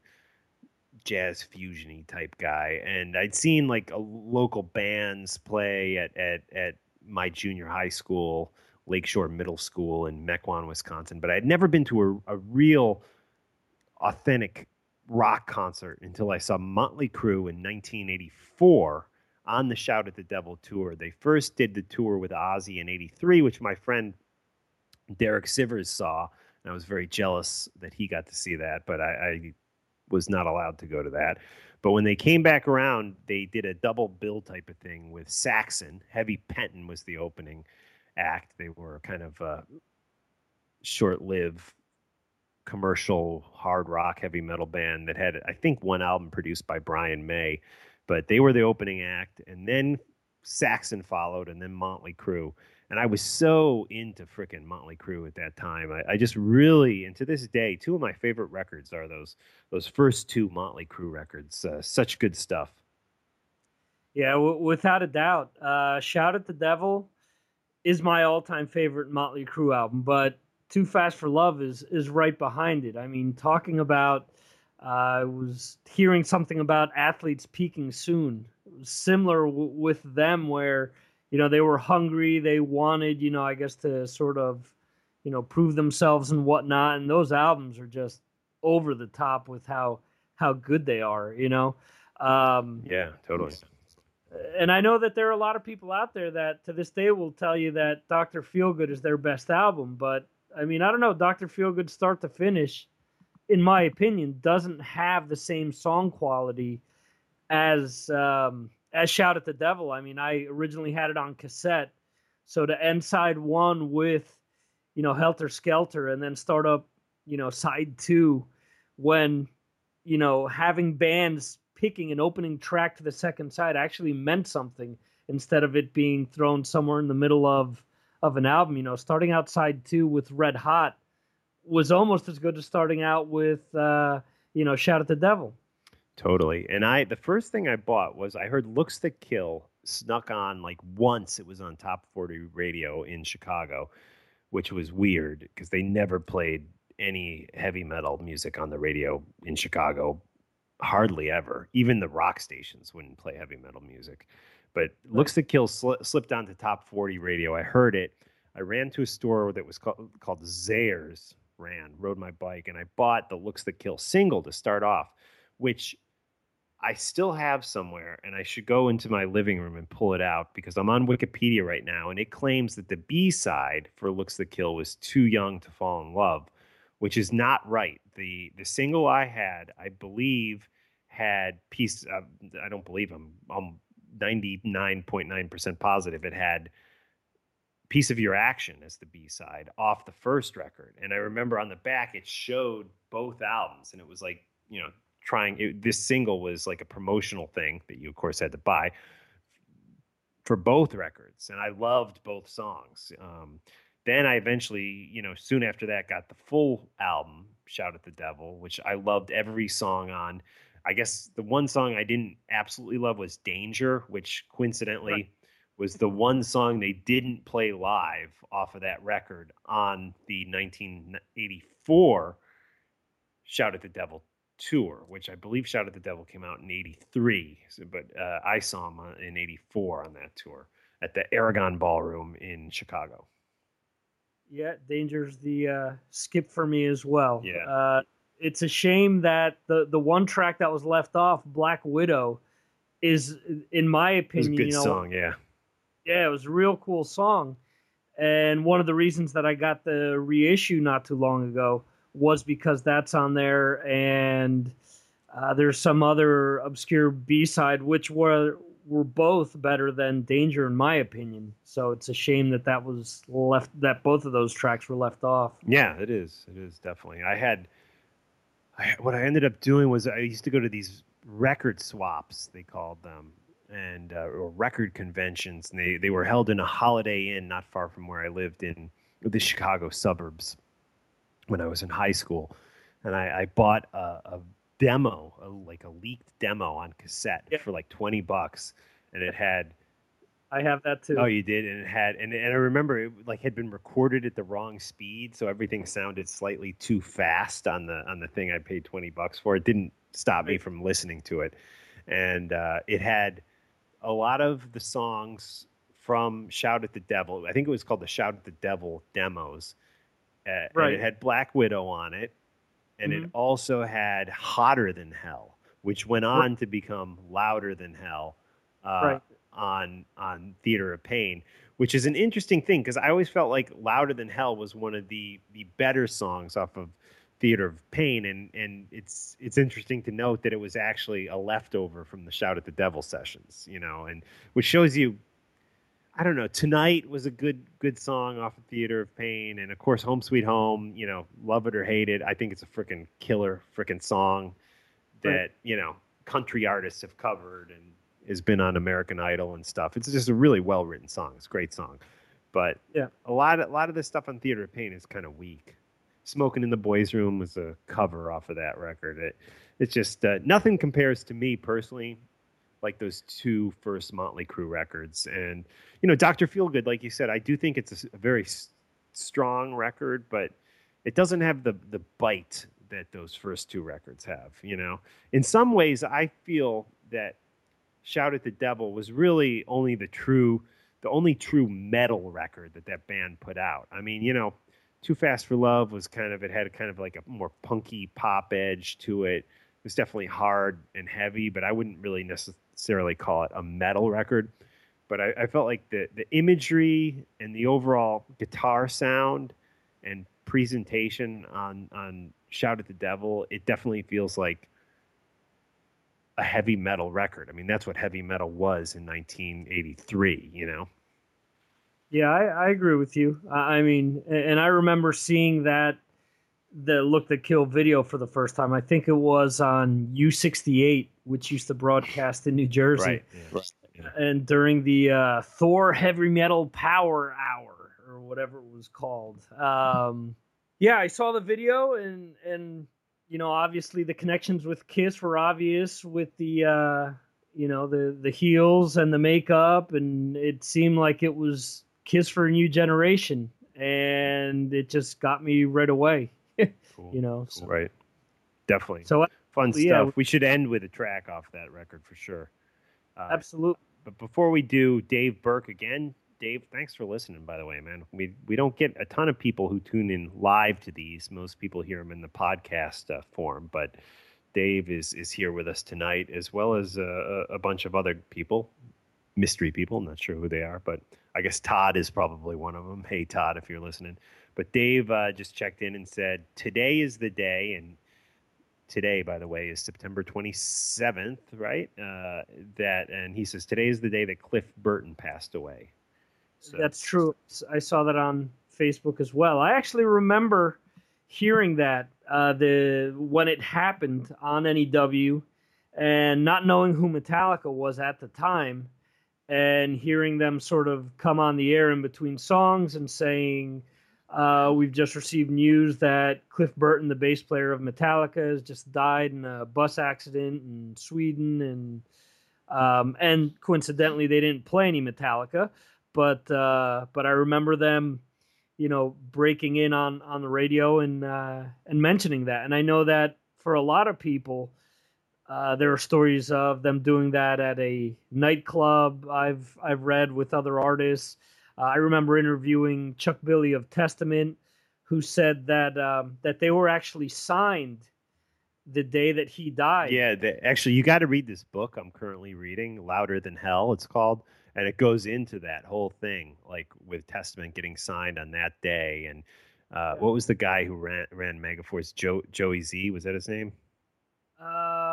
jazz fusiony type guy, and I'd seen like a local bands play at at at my junior high school, Lakeshore Middle School in Mequon, Wisconsin, but I'd never been to a, a real authentic rock concert until I saw Motley Crue in nineteen eighty-four on the Shout at the Devil tour. They first did the tour with Ozzy in eighty-three, which my friend Derek Sivers saw, and I was very jealous that he got to see that, but I, I was not allowed to go to that. But when they came back around, they did a double bill type of thing with Saxon. Heavy Penton was the opening act. They were kind of a short-lived commercial hard rock heavy metal band that had, I think, one album produced by Brian May. But they were the opening act, and then Saxon followed, and then Motley Crue. And I was so into frickin' Motley Crue at that time. I, I just really, and to this day, two of my favorite records are those those first two Motley Crue records. Uh, such good stuff. Yeah, w- without a doubt. Uh, Shout at the Devil is my all-time favorite Motley Crue album, but Too Fast for Love is is right behind it. I mean, talking about, uh, I was hearing something about athletes peaking soon. It was similar w- with them where, you know, they were hungry. They wanted, you know, I guess to sort of, you know, prove themselves and whatnot. And those albums are just over the top with how how good they are, you know. Um, Yeah, totally. and I know that there are a lot of people out there that to this day will tell you that Doctor Feelgood is their best album. But I mean, I don't know. Doctor Feelgood, start to finish, in my opinion, doesn't have the same song quality as um, as Shout at the Devil. I mean, I originally had it on cassette, so to end side one with, you know, Helter Skelter, and then start up, you know, side two, when, you know, having bands picking an opening track to the second side actually meant something instead of it being thrown somewhere in the middle of of an album. You know, starting out side two with Red Hot was almost as good as starting out with, uh, you know, Shout at the Devil. Totally. And I, the first thing I bought was, I heard Looks That Kill snuck on like once. It was on Top forty radio in Chicago, which was weird because they never played any heavy metal music on the radio in Chicago. Hardly ever. Even the rock stations wouldn't play heavy metal music. But Looks That Kill sli- slipped onto Top forty radio. I heard it. I ran to a store that was called, called Zayres. Ran, rode my bike, and I bought the Looks That Kill single to start off, which I still have somewhere, and I should go into my living room and pull it out because I'm on Wikipedia right now, and it claims that the B-side for Looks That Kill was Too Young to Fall in Love, which is not right. The the single I had, I believe, had piece. Uh, I don't believe I'm. I'm ninety-nine point nine percent positive it had Piece of Your Action as the B-side off the first record. And I remember on the back it showed both albums, and it was like, you know, trying it, this single was like a promotional thing that you of course had to buy for both records, and I loved both songs. Um, then I eventually, you know, soon after that got the full album, Shout at the Devil, which I loved every song on. I guess the one song I didn't absolutely love was Danger, which coincidentally right. was the one song they didn't play live off of that record on the nineteen eighty-four Shout at the Devil tour, which I believe Shout at the Devil came out in eighty-three, so, but uh, I saw him in eighty-four on that tour at the Aragon Ballroom in Chicago. Yeah, Danger's the uh, skip for me as well. Yeah. Uh, it's a shame that the, the one track that was left off, Black Widow, is, in my opinion, it was a good you know, song, yeah. Yeah, it was a real cool song. And one of the reasons that I got the reissue not too long ago was because that's on there. And Uh, there's some other obscure B-side, which were were both better than Danger, in my opinion. So it's a shame that that was left, that both of those tracks were left off. Yeah, it is. It is definitely. I had, I, what I ended up doing was I used to go to these record swaps, they called them, and uh, or record conventions, and they, they were held in a Holiday Inn not far from where I lived in the Chicago suburbs when I was in high school. And I, I bought a, a demo, a, like a leaked demo on cassette Yeah. for like twenty bucks. And it had, I have that too. oh, you did? And it had, and, and I remember it like had been recorded at the wrong speed. So everything sounded slightly too fast on the, on the thing I paid twenty bucks for. It didn't stop me from listening to it. And uh, it had a lot of the songs from Shout at the Devil. I think it was called the Shout at the Devil demos. Uh, Right. And it had Black Widow on it. And Mhm. it also had Hotter Than Hell, which went on to become Louder Than Hell uh, Right. on on Theater of Pain, which is an interesting thing because I always felt like Louder Than Hell was one of the the better songs off of Theater of Pain, and and it's it's interesting to note that it was actually a leftover from the Shout at the Devil sessions, you know, and which shows you, I don't know, Tonight was a good good song off of Theater of Pain, and of course Home Sweet Home, you know, love it or hate it, I think it's a freaking killer freaking song that, Right. you know, country artists have covered and has been on American Idol and stuff. It's just a really well written song. It's a great song. But Yeah. a lot of a lot of this stuff on Theater of Pain is kind of weak. Smoking in the Boys' Room was a cover off of that record. It it's just uh, nothing compares to me personally like those two first Motley Crue records. And, you know, Doctor Feelgood, like you said, I do think it's a, a very s- strong record, but it doesn't have the, the bite that those first two records have, you know. In some ways, I feel that Shout at the Devil was really only the true, the only true metal record that that band put out. I mean, you know, Too Fast for Love was kind of, it had kind of like a more punky pop edge to it. It was definitely hard and heavy, but I wouldn't really necessarily call it a metal record. But I, I felt like the, the imagery and the overall guitar sound and presentation on, on Shout at the Devil, it definitely feels like a heavy metal record. I mean, that's what heavy metal was in nineteen eighty-three, you know? Yeah, I, I agree with you. I I mean, a- and I remember seeing that the Look the Kill video for the first time. I think it was on U sixty-eight, which used to broadcast in New Jersey. Right. Yeah. Yeah. And during the uh, Thor Heavy Metal Power Hour, or whatever it was called. Um, yeah, I saw the video, and, and you know, obviously the connections with Kiss were obvious with the, uh, you know, the, the heels and the makeup, and it seemed like it was Kiss for a new generation, and it just got me right away. Cool. You know, so, Right. Definitely. so Fun yeah, stuff. We should end with a track off that record for sure. Uh, absolutely. But before we do, Dave Burke again. Dave, thanks for listening, by the way, man. We we don't get a ton of people who tune in live to these. Most people hear them in the podcast uh, form, but Dave is is here with us tonight, as well as uh, a, a bunch of other people, mystery people. I'm not sure who they are, but I guess Todd is probably one of them. Hey, Todd, if you're listening. But Dave uh, just checked in and said, today is the day, and today, by the way, is September twenty-seventh, right? Uh, that, and he says, today is the day that Cliff Burton passed away. So, That's true. I saw that on Facebook as well. I actually remember hearing that uh, the when it happened on N E W, and not knowing who Metallica was at the time, and hearing them sort of come on the air in between songs and saying, uh, "We've just received news that Cliff Burton, the bass player of Metallica, has just died in a bus accident in Sweden," and um, and coincidentally, they didn't play any Metallica. But uh, but I remember them, you know, breaking in on, on the radio and uh, and mentioning that. And I know that for a lot of people, uh, there are stories of them doing that at a nightclub. I've I've read with other artists. Uh, I remember interviewing Chuck Billy of Testament, who said that um, that they were actually signed the day that he died. Yeah, the, actually, you got to read this book I'm currently reading, Louder Than Hell, it's called. And it goes into that whole thing, like with Testament getting signed on that day. And uh, what was the guy who ran ran Megaforce? Joe Joey Z, was that his name? Uh,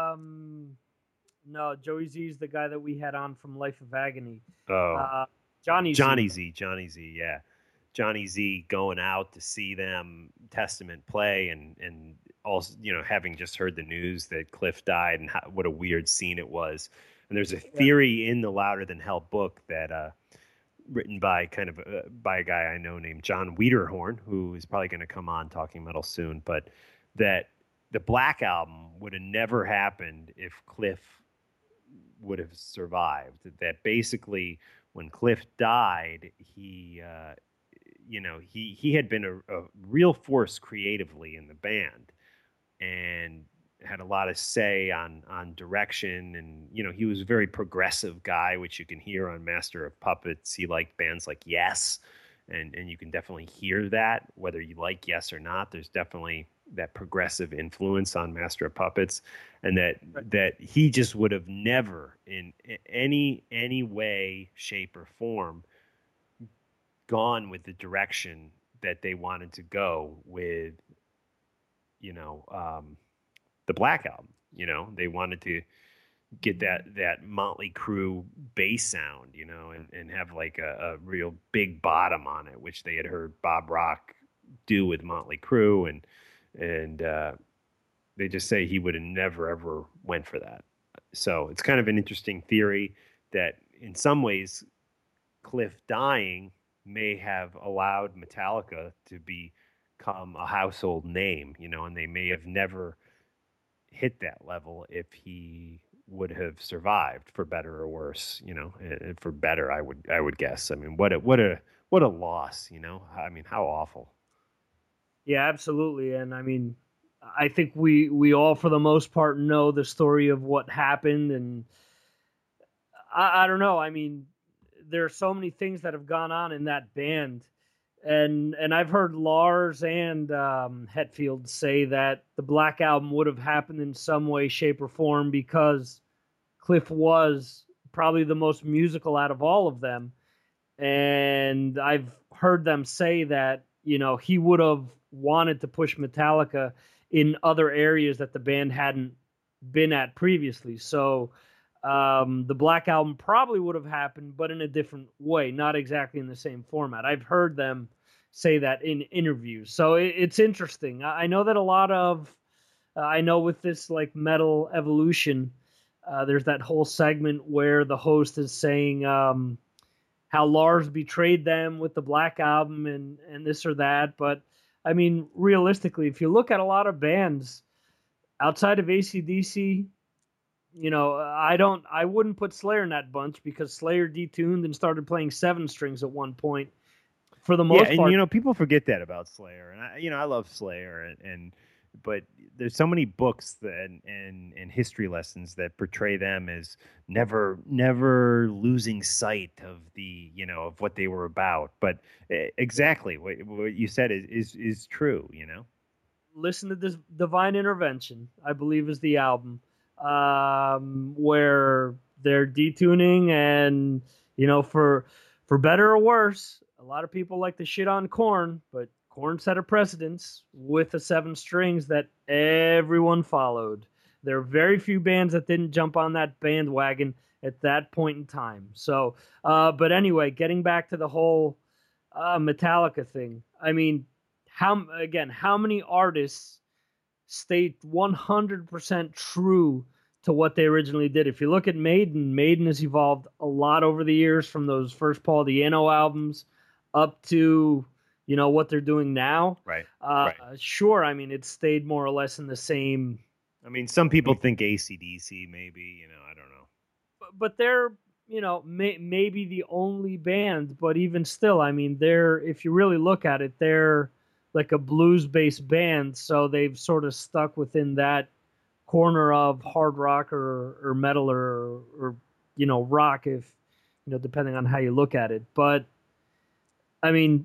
Um, no, Joey Z is the guy that we had on from Life of Agony. Oh, Uh, Johnny Johnny Z. Z, Johnny Z, yeah. Johnny Z going out to see them Testament play, and and also, you know, having just heard the news that Cliff died and how, what a weird scene it was. And there's a theory in the Louder Than Hell book that uh, written by kind of uh, by a guy I know named John Wiederhorn, who is probably going to come on Talking Metal soon, but that the Black Album would have never happened if Cliff would have survived. That basically when Cliff died, he, uh, you know, he, he had been a, a real force creatively in the band and had a lot of say on, on direction. And, you know, he was a very progressive guy, which you can hear on Master of Puppets. He liked bands like Yes. And, and you can definitely hear that, whether you like Yes or not. There's definitely that progressive influence on Master of Puppets, and that that he just would have never in any any way, shape, or form gone with the direction that they wanted to go with, you know, um, the Black Album. You know, they wanted to get that that Motley Crue bass sound, you know, and, and have like a, a real big bottom on it, which they had heard Bob Rock do with Motley Crue, and and uh, they just say he would have never ever went for that. So it's kind of an interesting theory that in some ways Cliff dying may have allowed Metallica to become a household name, you know, and they may have never hit that level if he would have survived, for better or worse, you know. And for better, I would I would guess. I mean, what a what a what a loss, you know. I mean, how awful. Yeah, absolutely. And I mean, I think we we all, for the most part, know the story of what happened. And I, I don't know. I mean, there are so many things that have gone on in that band. And and I've heard Lars and um, Hetfield say that the Black Album would have happened in some way, shape, or form because Cliff was probably the most musical out of all of them. And I've heard them say that, you know, he would have wanted to push Metallica in other areas that the band hadn't been at previously. So um, the Black Album probably would have happened, but in a different way, not exactly in the same format. I've heard them say that in interviews. So it, it's interesting. I, I know that a lot of, uh, I know with this like Metal Evolution, uh, there's that whole segment where the host is saying um, how Lars betrayed them with the Black Album and, and this or that. But I mean, realistically, if you look at a lot of bands outside of A C D C, you know, I don't, I wouldn't put Slayer in that bunch because Slayer detuned and started playing seven strings at one point. For the most yeah, part, and you know, people forget that about Slayer, and I, you know, I love Slayer, and, and but there's so many books that and, and and history lessons that portray them as never never losing sight of the, you know, of what they were about. But exactly what, what you said is, is is true. You know, listen to this Divine Intervention, I believe is the album, um, where they're detuning, and you know, for for better or worse, a lot of people like to shit on Korn, but Korn set a precedence with the seven strings that everyone followed. There are very few bands that didn't jump on that bandwagon at that point in time. So, uh, but anyway, getting back to the whole uh, Metallica thing. I mean, how again, how many artists stayed one hundred percent true to what they originally did? If you look at Maiden, Maiden has evolved a lot over the years from those first Paul Di'Anno albums up to, you know, what they're doing now. right? Uh, right. Sure, I mean, it stayed more or less in the same. I mean, some people think A C D C, maybe, you know, I don't know. But, but they're, you know, may, maybe the only band, but even still, I mean, they're, if you really look at it, they're like a blues-based band, so they've sort of stuck within that corner of hard rock or, or metal or, or, you know, rock, if, you know, depending on how you look at it. But, I mean,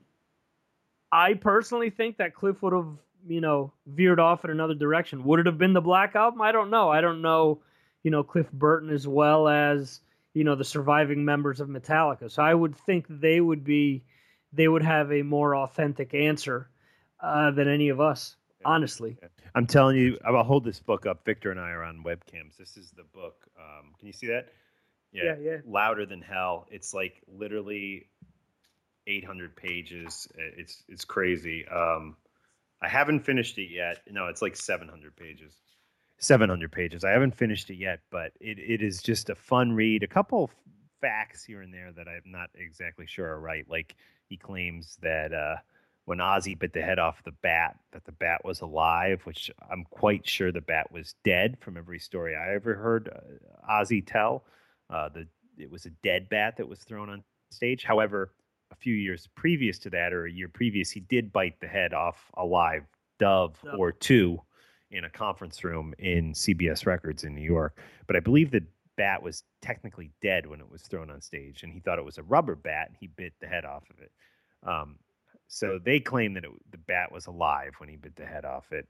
I personally think that Cliff would have, you know, veered off in another direction. Would it have been the Black Album? I don't know. I don't know, you know, Cliff Burton as well as, you know, the surviving members of Metallica. So I would think they would be, they would have a more authentic answer uh, than any of us. Honestly. I'm telling you, I'll hold this book up. Victor and I are on webcams. This is the book. Um, can you see that? Yeah, yeah. Louder Than Hell. It's like literally eight hundred pages. It's it's crazy. Um, I haven't finished it yet. No, it's like seven hundred pages. seven hundred pages. I haven't finished it yet, but it, it is just a fun read. A couple facts here and there that I'm not exactly sure are right. Like he claims that uh, when Ozzy bit the head off the bat, that the bat was alive, which I'm quite sure the bat was dead from every story I ever heard uh, Ozzy tell. Uh, the it was a dead bat that was thrown on stage. However, a few years previous to that, or a year previous, he did bite the head off a live dove Dove. or two in a conference room in C B S Records in New York. But I believe the bat was technically dead when it was thrown on stage, and he thought it was a rubber bat, and he bit the head off of it. Um, so they claim that it, the bat was alive when he bit the head off it.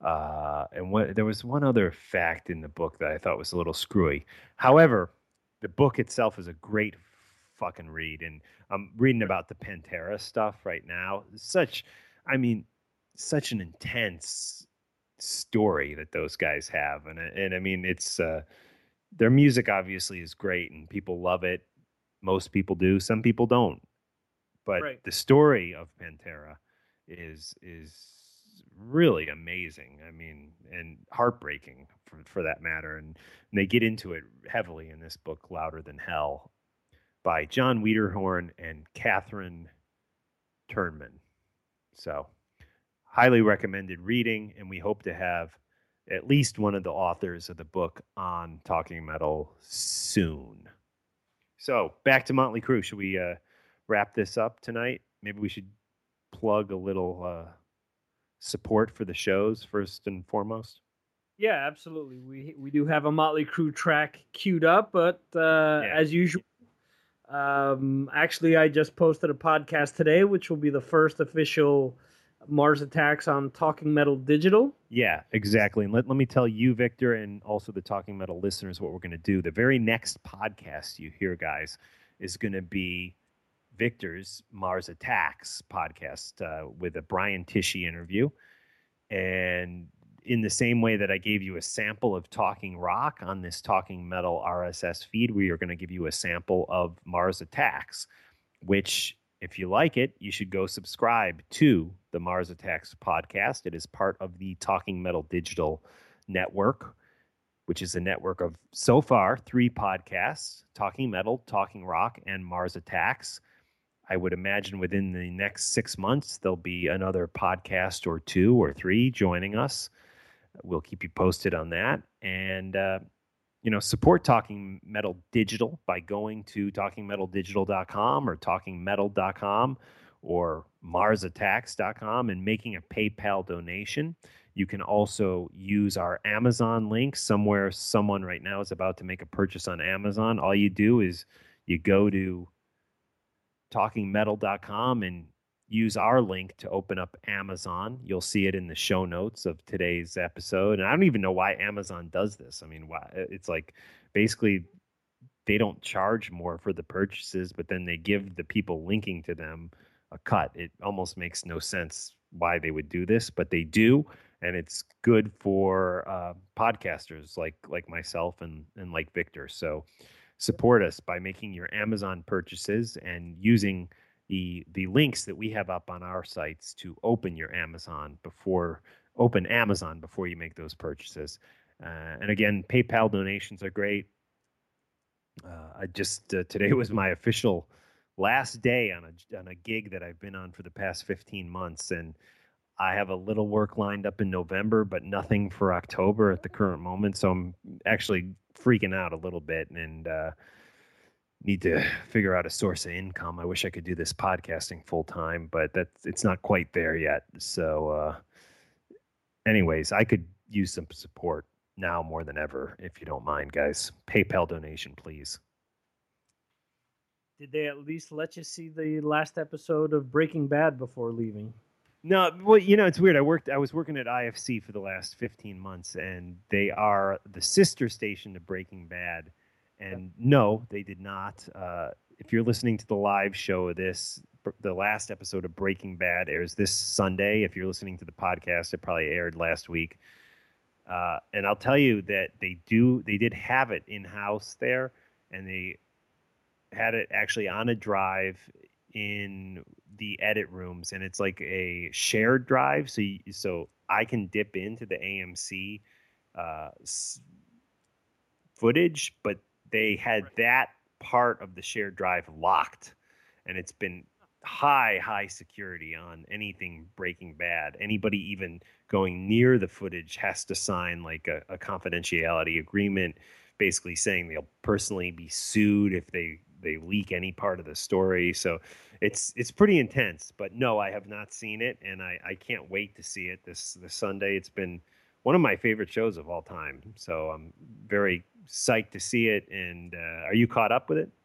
Uh, and what, there was one other fact in the book that I thought was a little screwy. However, the book itself is a great fucking read, and I'm reading about the Pantera stuff right now. Such, I mean, such an intense story that those guys have, and and I mean, it's uh, their music obviously is great, and people love it. Most people do. Some people don't. But Right. the story of Pantera is is really amazing. I mean, and heartbreaking for, for that matter. And, and they get into it heavily in this book, Louder Than Hell, by John Wiederhorn and Catherine Turnman. So, highly recommended reading, and we hope to have at least one of the authors of the book on Talking Metal soon. So, back to Motley Crue. Should we uh, wrap this up tonight? Maybe we should plug a little uh, support for the shows first and foremost. Yeah, absolutely. We we do have a Motley Crue track queued up, but uh, Yeah. as usual, um, actually, I just posted a podcast today, which will be the first official Mars Attacks on Talking Metal Digital. Yeah, exactly. And let, let me tell you, Victor, and also the Talking Metal listeners what we're going to do. The very next podcast you hear, guys, is going to be Victor's Mars Attacks podcast uh, with a Brian Tichy interview. And in the same way that I gave you a sample of Talking Rock on this Talking Metal R S S feed, we are going to give you a sample of Mars Attacks, which, if you like it, you should go subscribe to the Mars Attacks podcast. It is part of the Talking Metal Digital Network, which is a network of, so far, three podcasts: Talking Metal, Talking Rock, and Mars Attacks. I would imagine within the next six months, there'll be another podcast or two or three joining us. We'll keep you posted on that. And, uh, you know, support Talking Metal Digital by going to talking metal digital dot com or talking metal dot com or mars attacks dot com and making a PayPal donation. You can also use our Amazon link. Somewhere, someone right now is about to make a purchase on Amazon. All you do is you go to talking metal dot com and use our link to open up Amazon. You'll see it in the show notes of today's episode. And I don't even know why Amazon does this. I mean, why? It's like basically they don't charge more for the purchases, but then they give the people linking to them a cut. It almost makes no sense why they would do this, but they do. And it's good for uh, podcasters like like myself and, and like Victor. So support us by making your Amazon purchases and using the the links that we have up on our sites to open your Amazon before open Amazon before you make those purchases. Uh, and again, PayPal donations are great. Uh, I just uh, today was my official last day on a on a gig that I've been on for the past fifteen months, and I have a little work lined up in November, but nothing for October at the current moment. So I'm actually freaking out a little bit and uh, need to figure out a source of income. I wish I could do this podcasting full time, but that's it's not quite there yet. So, uh, anyways, I could use some support now more than ever, if you don't mind, guys. PayPal donation, please. Did they at least let you see the last episode of Breaking Bad before leaving? No, well, you know, it's weird. I worked. I was working at I F C for the last fifteen months, and they are the sister station to Breaking Bad. And no, they did not uh, if you're listening to the live show of this, the last episode of Breaking Bad airs this Sunday. If you're listening to the podcast, it probably aired last week. Uh, and I'll tell you that they do, they did have it in-house there, and they had it actually on a drive in the edit rooms, and it's like a shared drive. So, you, so I can dip into the A M C uh, s- footage, but they had that part of the shared drive locked, and it's been high, high security on anything Breaking Bad. Anybody even going near the footage has to sign like a, a confidentiality agreement, basically saying they'll personally be sued if they, they leak any part of the story. So it's it's pretty intense. But no, I have not seen it, and I, I can't wait to see it this, this Sunday. It's been one of my favorite shows of all time. So I'm very psyched to see it. And uh, are you caught up with it?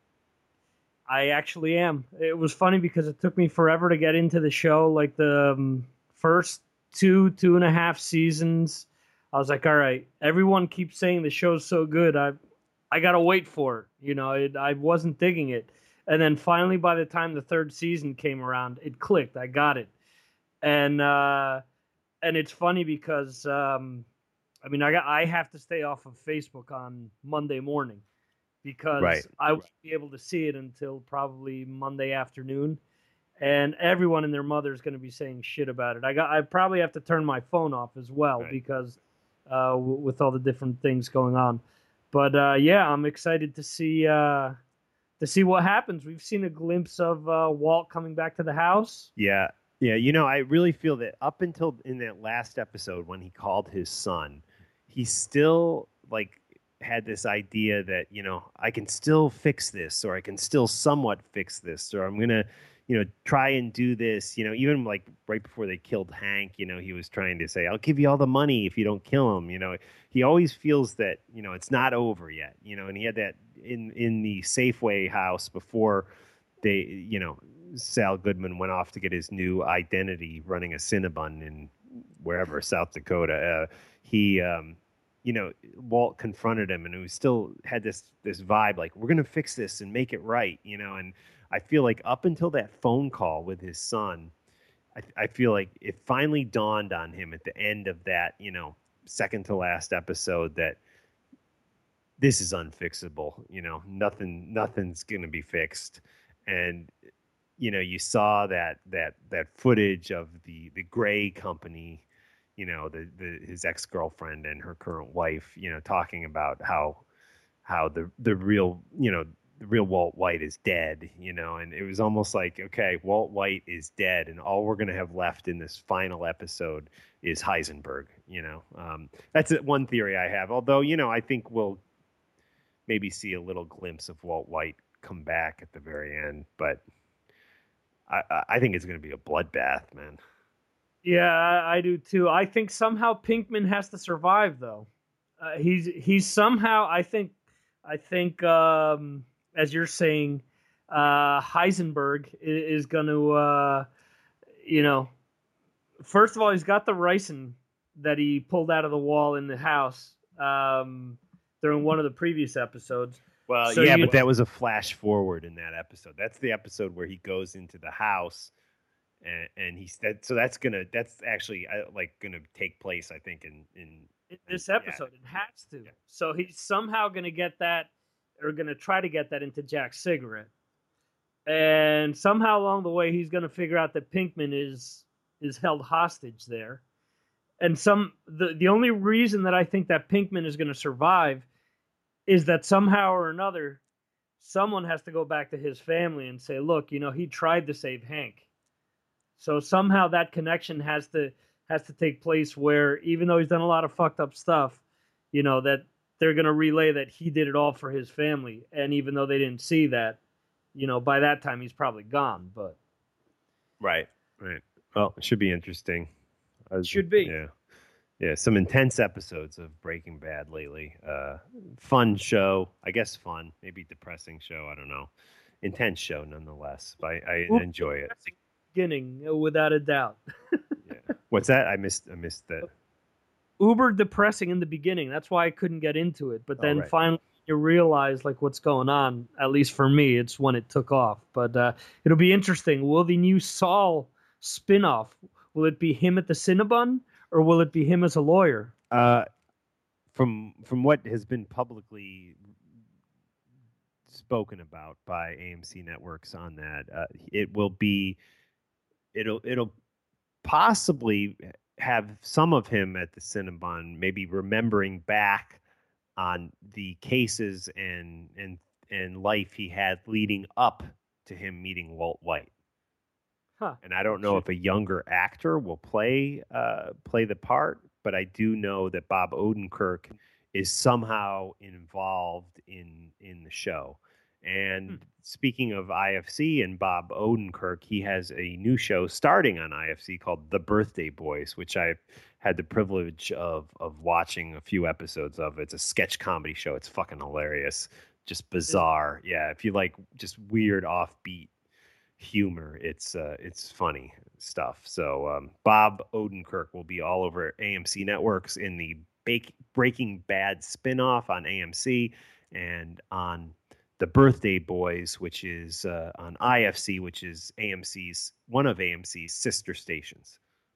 I actually am. It was funny because it took me forever to get into the show. Like the um, first two, two and a half seasons, I was like, all right, everyone keeps saying the show's so good. I I got to wait for it. You know, it, I wasn't digging it. And then finally, by the time the third season came around, it clicked. I got it. And uh, and it's funny because, um, I mean, I got I have to stay off of Facebook on Monday morning, because Right. I won't be able to see it until probably Monday afternoon, and everyone and their mother is going to be saying shit about it. I got, I probably have to turn my phone off as well, Right. because uh, w- with all the different things going on. But uh, yeah, I'm excited to see uh, to see what happens. We've seen a glimpse of uh, Walt coming back to the house. Yeah. Yeah. You know, I really feel that up until in that last episode when he called his son, he still like had this idea that, you know, I can still fix this, or I can still somewhat fix this, or I'm going to, you know, try and do this, you know, even like right before they killed Hank, you know, he was trying to say, I'll give you all the money if you don't kill him. You know, he always feels that, you know, it's not over yet, you know, and he had that in, in the Safeway house before they, you know, Sal Goodman went off to get his new identity running a Cinnabon in wherever, South Dakota. Uh, he, um, you know, Walt confronted him, and he still had this this vibe like, we're going to fix this and make it right, you know. And I feel like up until that phone call with his son, I, I feel like it finally dawned on him at the end of that, you know, second to last episode that this is unfixable, you know, nothing, nothing's going to be fixed. And, you know, you saw that that that footage of the the Gray Company, you know, the, the his ex-girlfriend and her current wife, you know, talking about how how the the real, you know, the real Walt White is dead, you know, and it was almost like, okay, Walt White is dead, and all we're going to have left in this final episode is Heisenberg, you know. Um, that's one theory I have, although, you know, I think we'll maybe see a little glimpse of Walt White come back at the very end, but I, I think it's going to be a bloodbath, man. Yeah, I, I do too. I think somehow Pinkman has to survive, though. Uh, he's he's somehow. I think. I think, um, as you're saying, uh, Heisenberg is, is going to, uh, you know, first of all, he's got the ricin that he pulled out of the wall in the house um, during one of the previous episodes. Well, So yeah, you- but that was a flash forward in that episode. That's the episode where he goes into the house, and and he's that. So that's gonna that's actually uh, like gonna take place, I think, in in in this yeah. episode. It has to. So he's somehow going to get that, or going to try to get that into Jack's cigarette. And somehow along the way, he's going to figure out that Pinkman is is held hostage there. And some the, the only reason that I think that Pinkman is going to survive is that somehow or another, someone has to go back to his family and say, look, you know, he tried to save Hank. So somehow that connection has to has to take place where, even though he's done a lot of fucked up stuff, you know, that they're going to relay that he did it all for his family. And even though they didn't see that, you know, by that time he's probably gone. But right, right. Well, it should be interesting. It should be. Yeah, yeah. Some intense episodes of Breaking Bad lately. Uh, fun show, I guess. Fun, maybe depressing show. I don't know. Intense show nonetheless. But I, I enjoy it. Beginning, without a doubt. Yeah. What's that? I missed. I missed that. Uber depressing in the beginning. That's why I couldn't get into it. But Oh, then right. finally you realize like what's going on. At least for me, it's when it took off. But uh, it'll be interesting. Will the new Saul spinoff, will it be him at the Cinnabon, or will it be him as a lawyer? Uh, from from what has been publicly spoken about by A M C Networks on that, uh, it will be it'll it'll possibly have some of him at the Cinnabon, maybe remembering back on the cases and and and life he had leading up to him meeting Walt White. Huh. And I don't know if a younger actor will play uh, play the part, but I do know that Bob Odenkirk is somehow involved in in the show. And hmm. speaking of I F C and Bob Odenkirk, he has a new show starting on I F C called The Birthday Boys, which I had the privilege of of watching a few episodes of. It's a sketch comedy show. It's fucking hilarious, just bizarre. Yeah, if you like just weird offbeat humor, it's uh, it's funny stuff. So um, Bob Odenkirk will be all over A M C Networks in the Bake, Breaking Bad spinoff on A M C, and on The Birthday Boys, which is uh, on I F C, which is A M C's one of A M C's sister stations.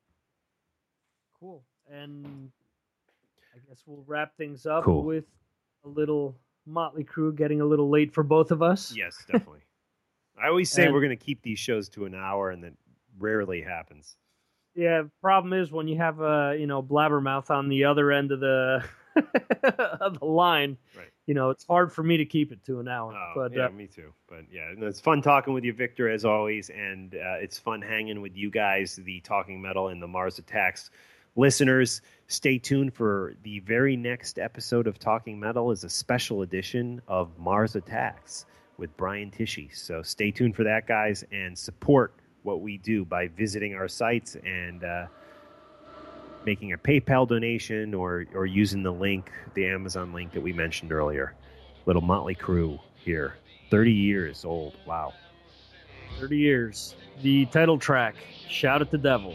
Cool. And I guess we'll wrap things up cool. with a little Motley Crue getting a little late for both of us. Yes, definitely. I always say and, we're going to keep these shows to an hour, and that rarely happens. Yeah, problem is when you have a you know blabbermouth on the other end of the of the line, right? You know, it's hard for me to keep it to an hour. Oh, but yeah, uh, me too. But yeah, it's fun talking with you, Victor, as always, and uh, it's fun hanging with you guys, the Talking Metal and the Mars Attacks listeners. Stay tuned for the very next episode of Talking Metal is a special edition of Mars Attacks with Brian Tichy. So stay tuned for that, guys, and support what we do by visiting our sites and uh, making a PayPal donation or or using the link, the Amazon link that we mentioned earlier. Little Motley Crue here, thirty years old. Wow. thirty years. The title track, Shout at the Devil.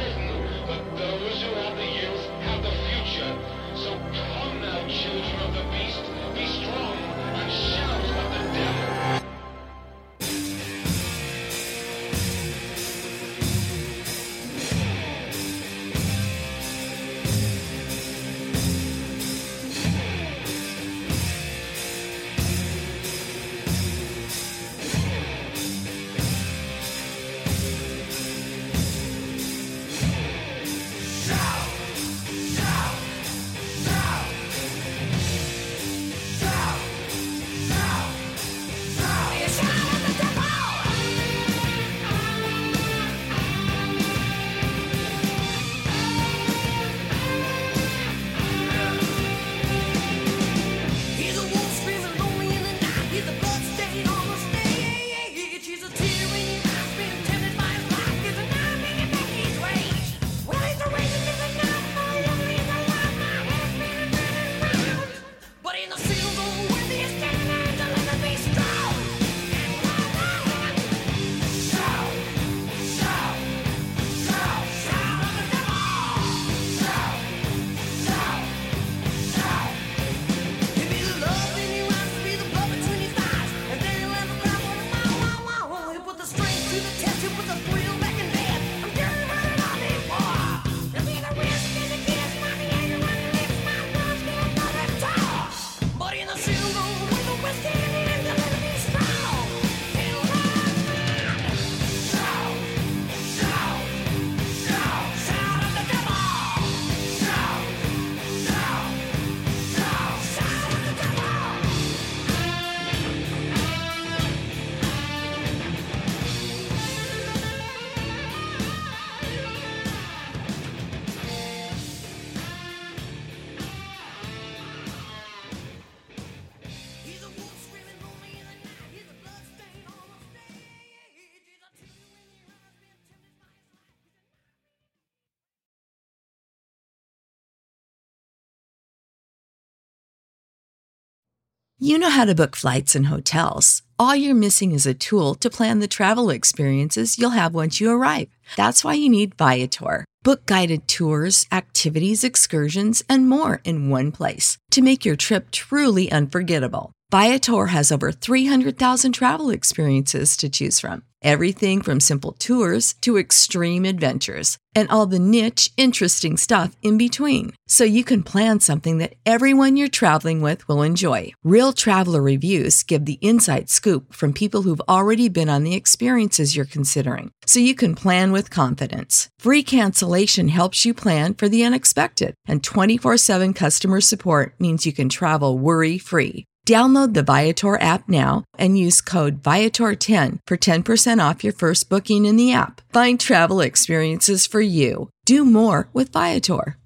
Those who have the youth have the future. So come now, children of the You know how to book flights and hotels. All you're missing is a tool to plan the travel experiences you'll have once you arrive. That's why you need Viator. Book guided tours, activities, excursions, and more in one place to make your trip truly unforgettable. Viator has over three hundred thousand travel experiences to choose from. Everything from simple tours to extreme adventures and all the niche, interesting stuff in between. So you can plan something that everyone you're traveling with will enjoy. Real traveler reviews give the inside scoop from people who've already been on the experiences you're considering. So you can plan with confidence. Free cancellation helps you plan for the unexpected. And twenty-four seven customer support means you can travel worry-free. Download the Viator app now and use code Viator ten for ten percent off your first booking in the app. Find travel experiences for you. Do more with Viator.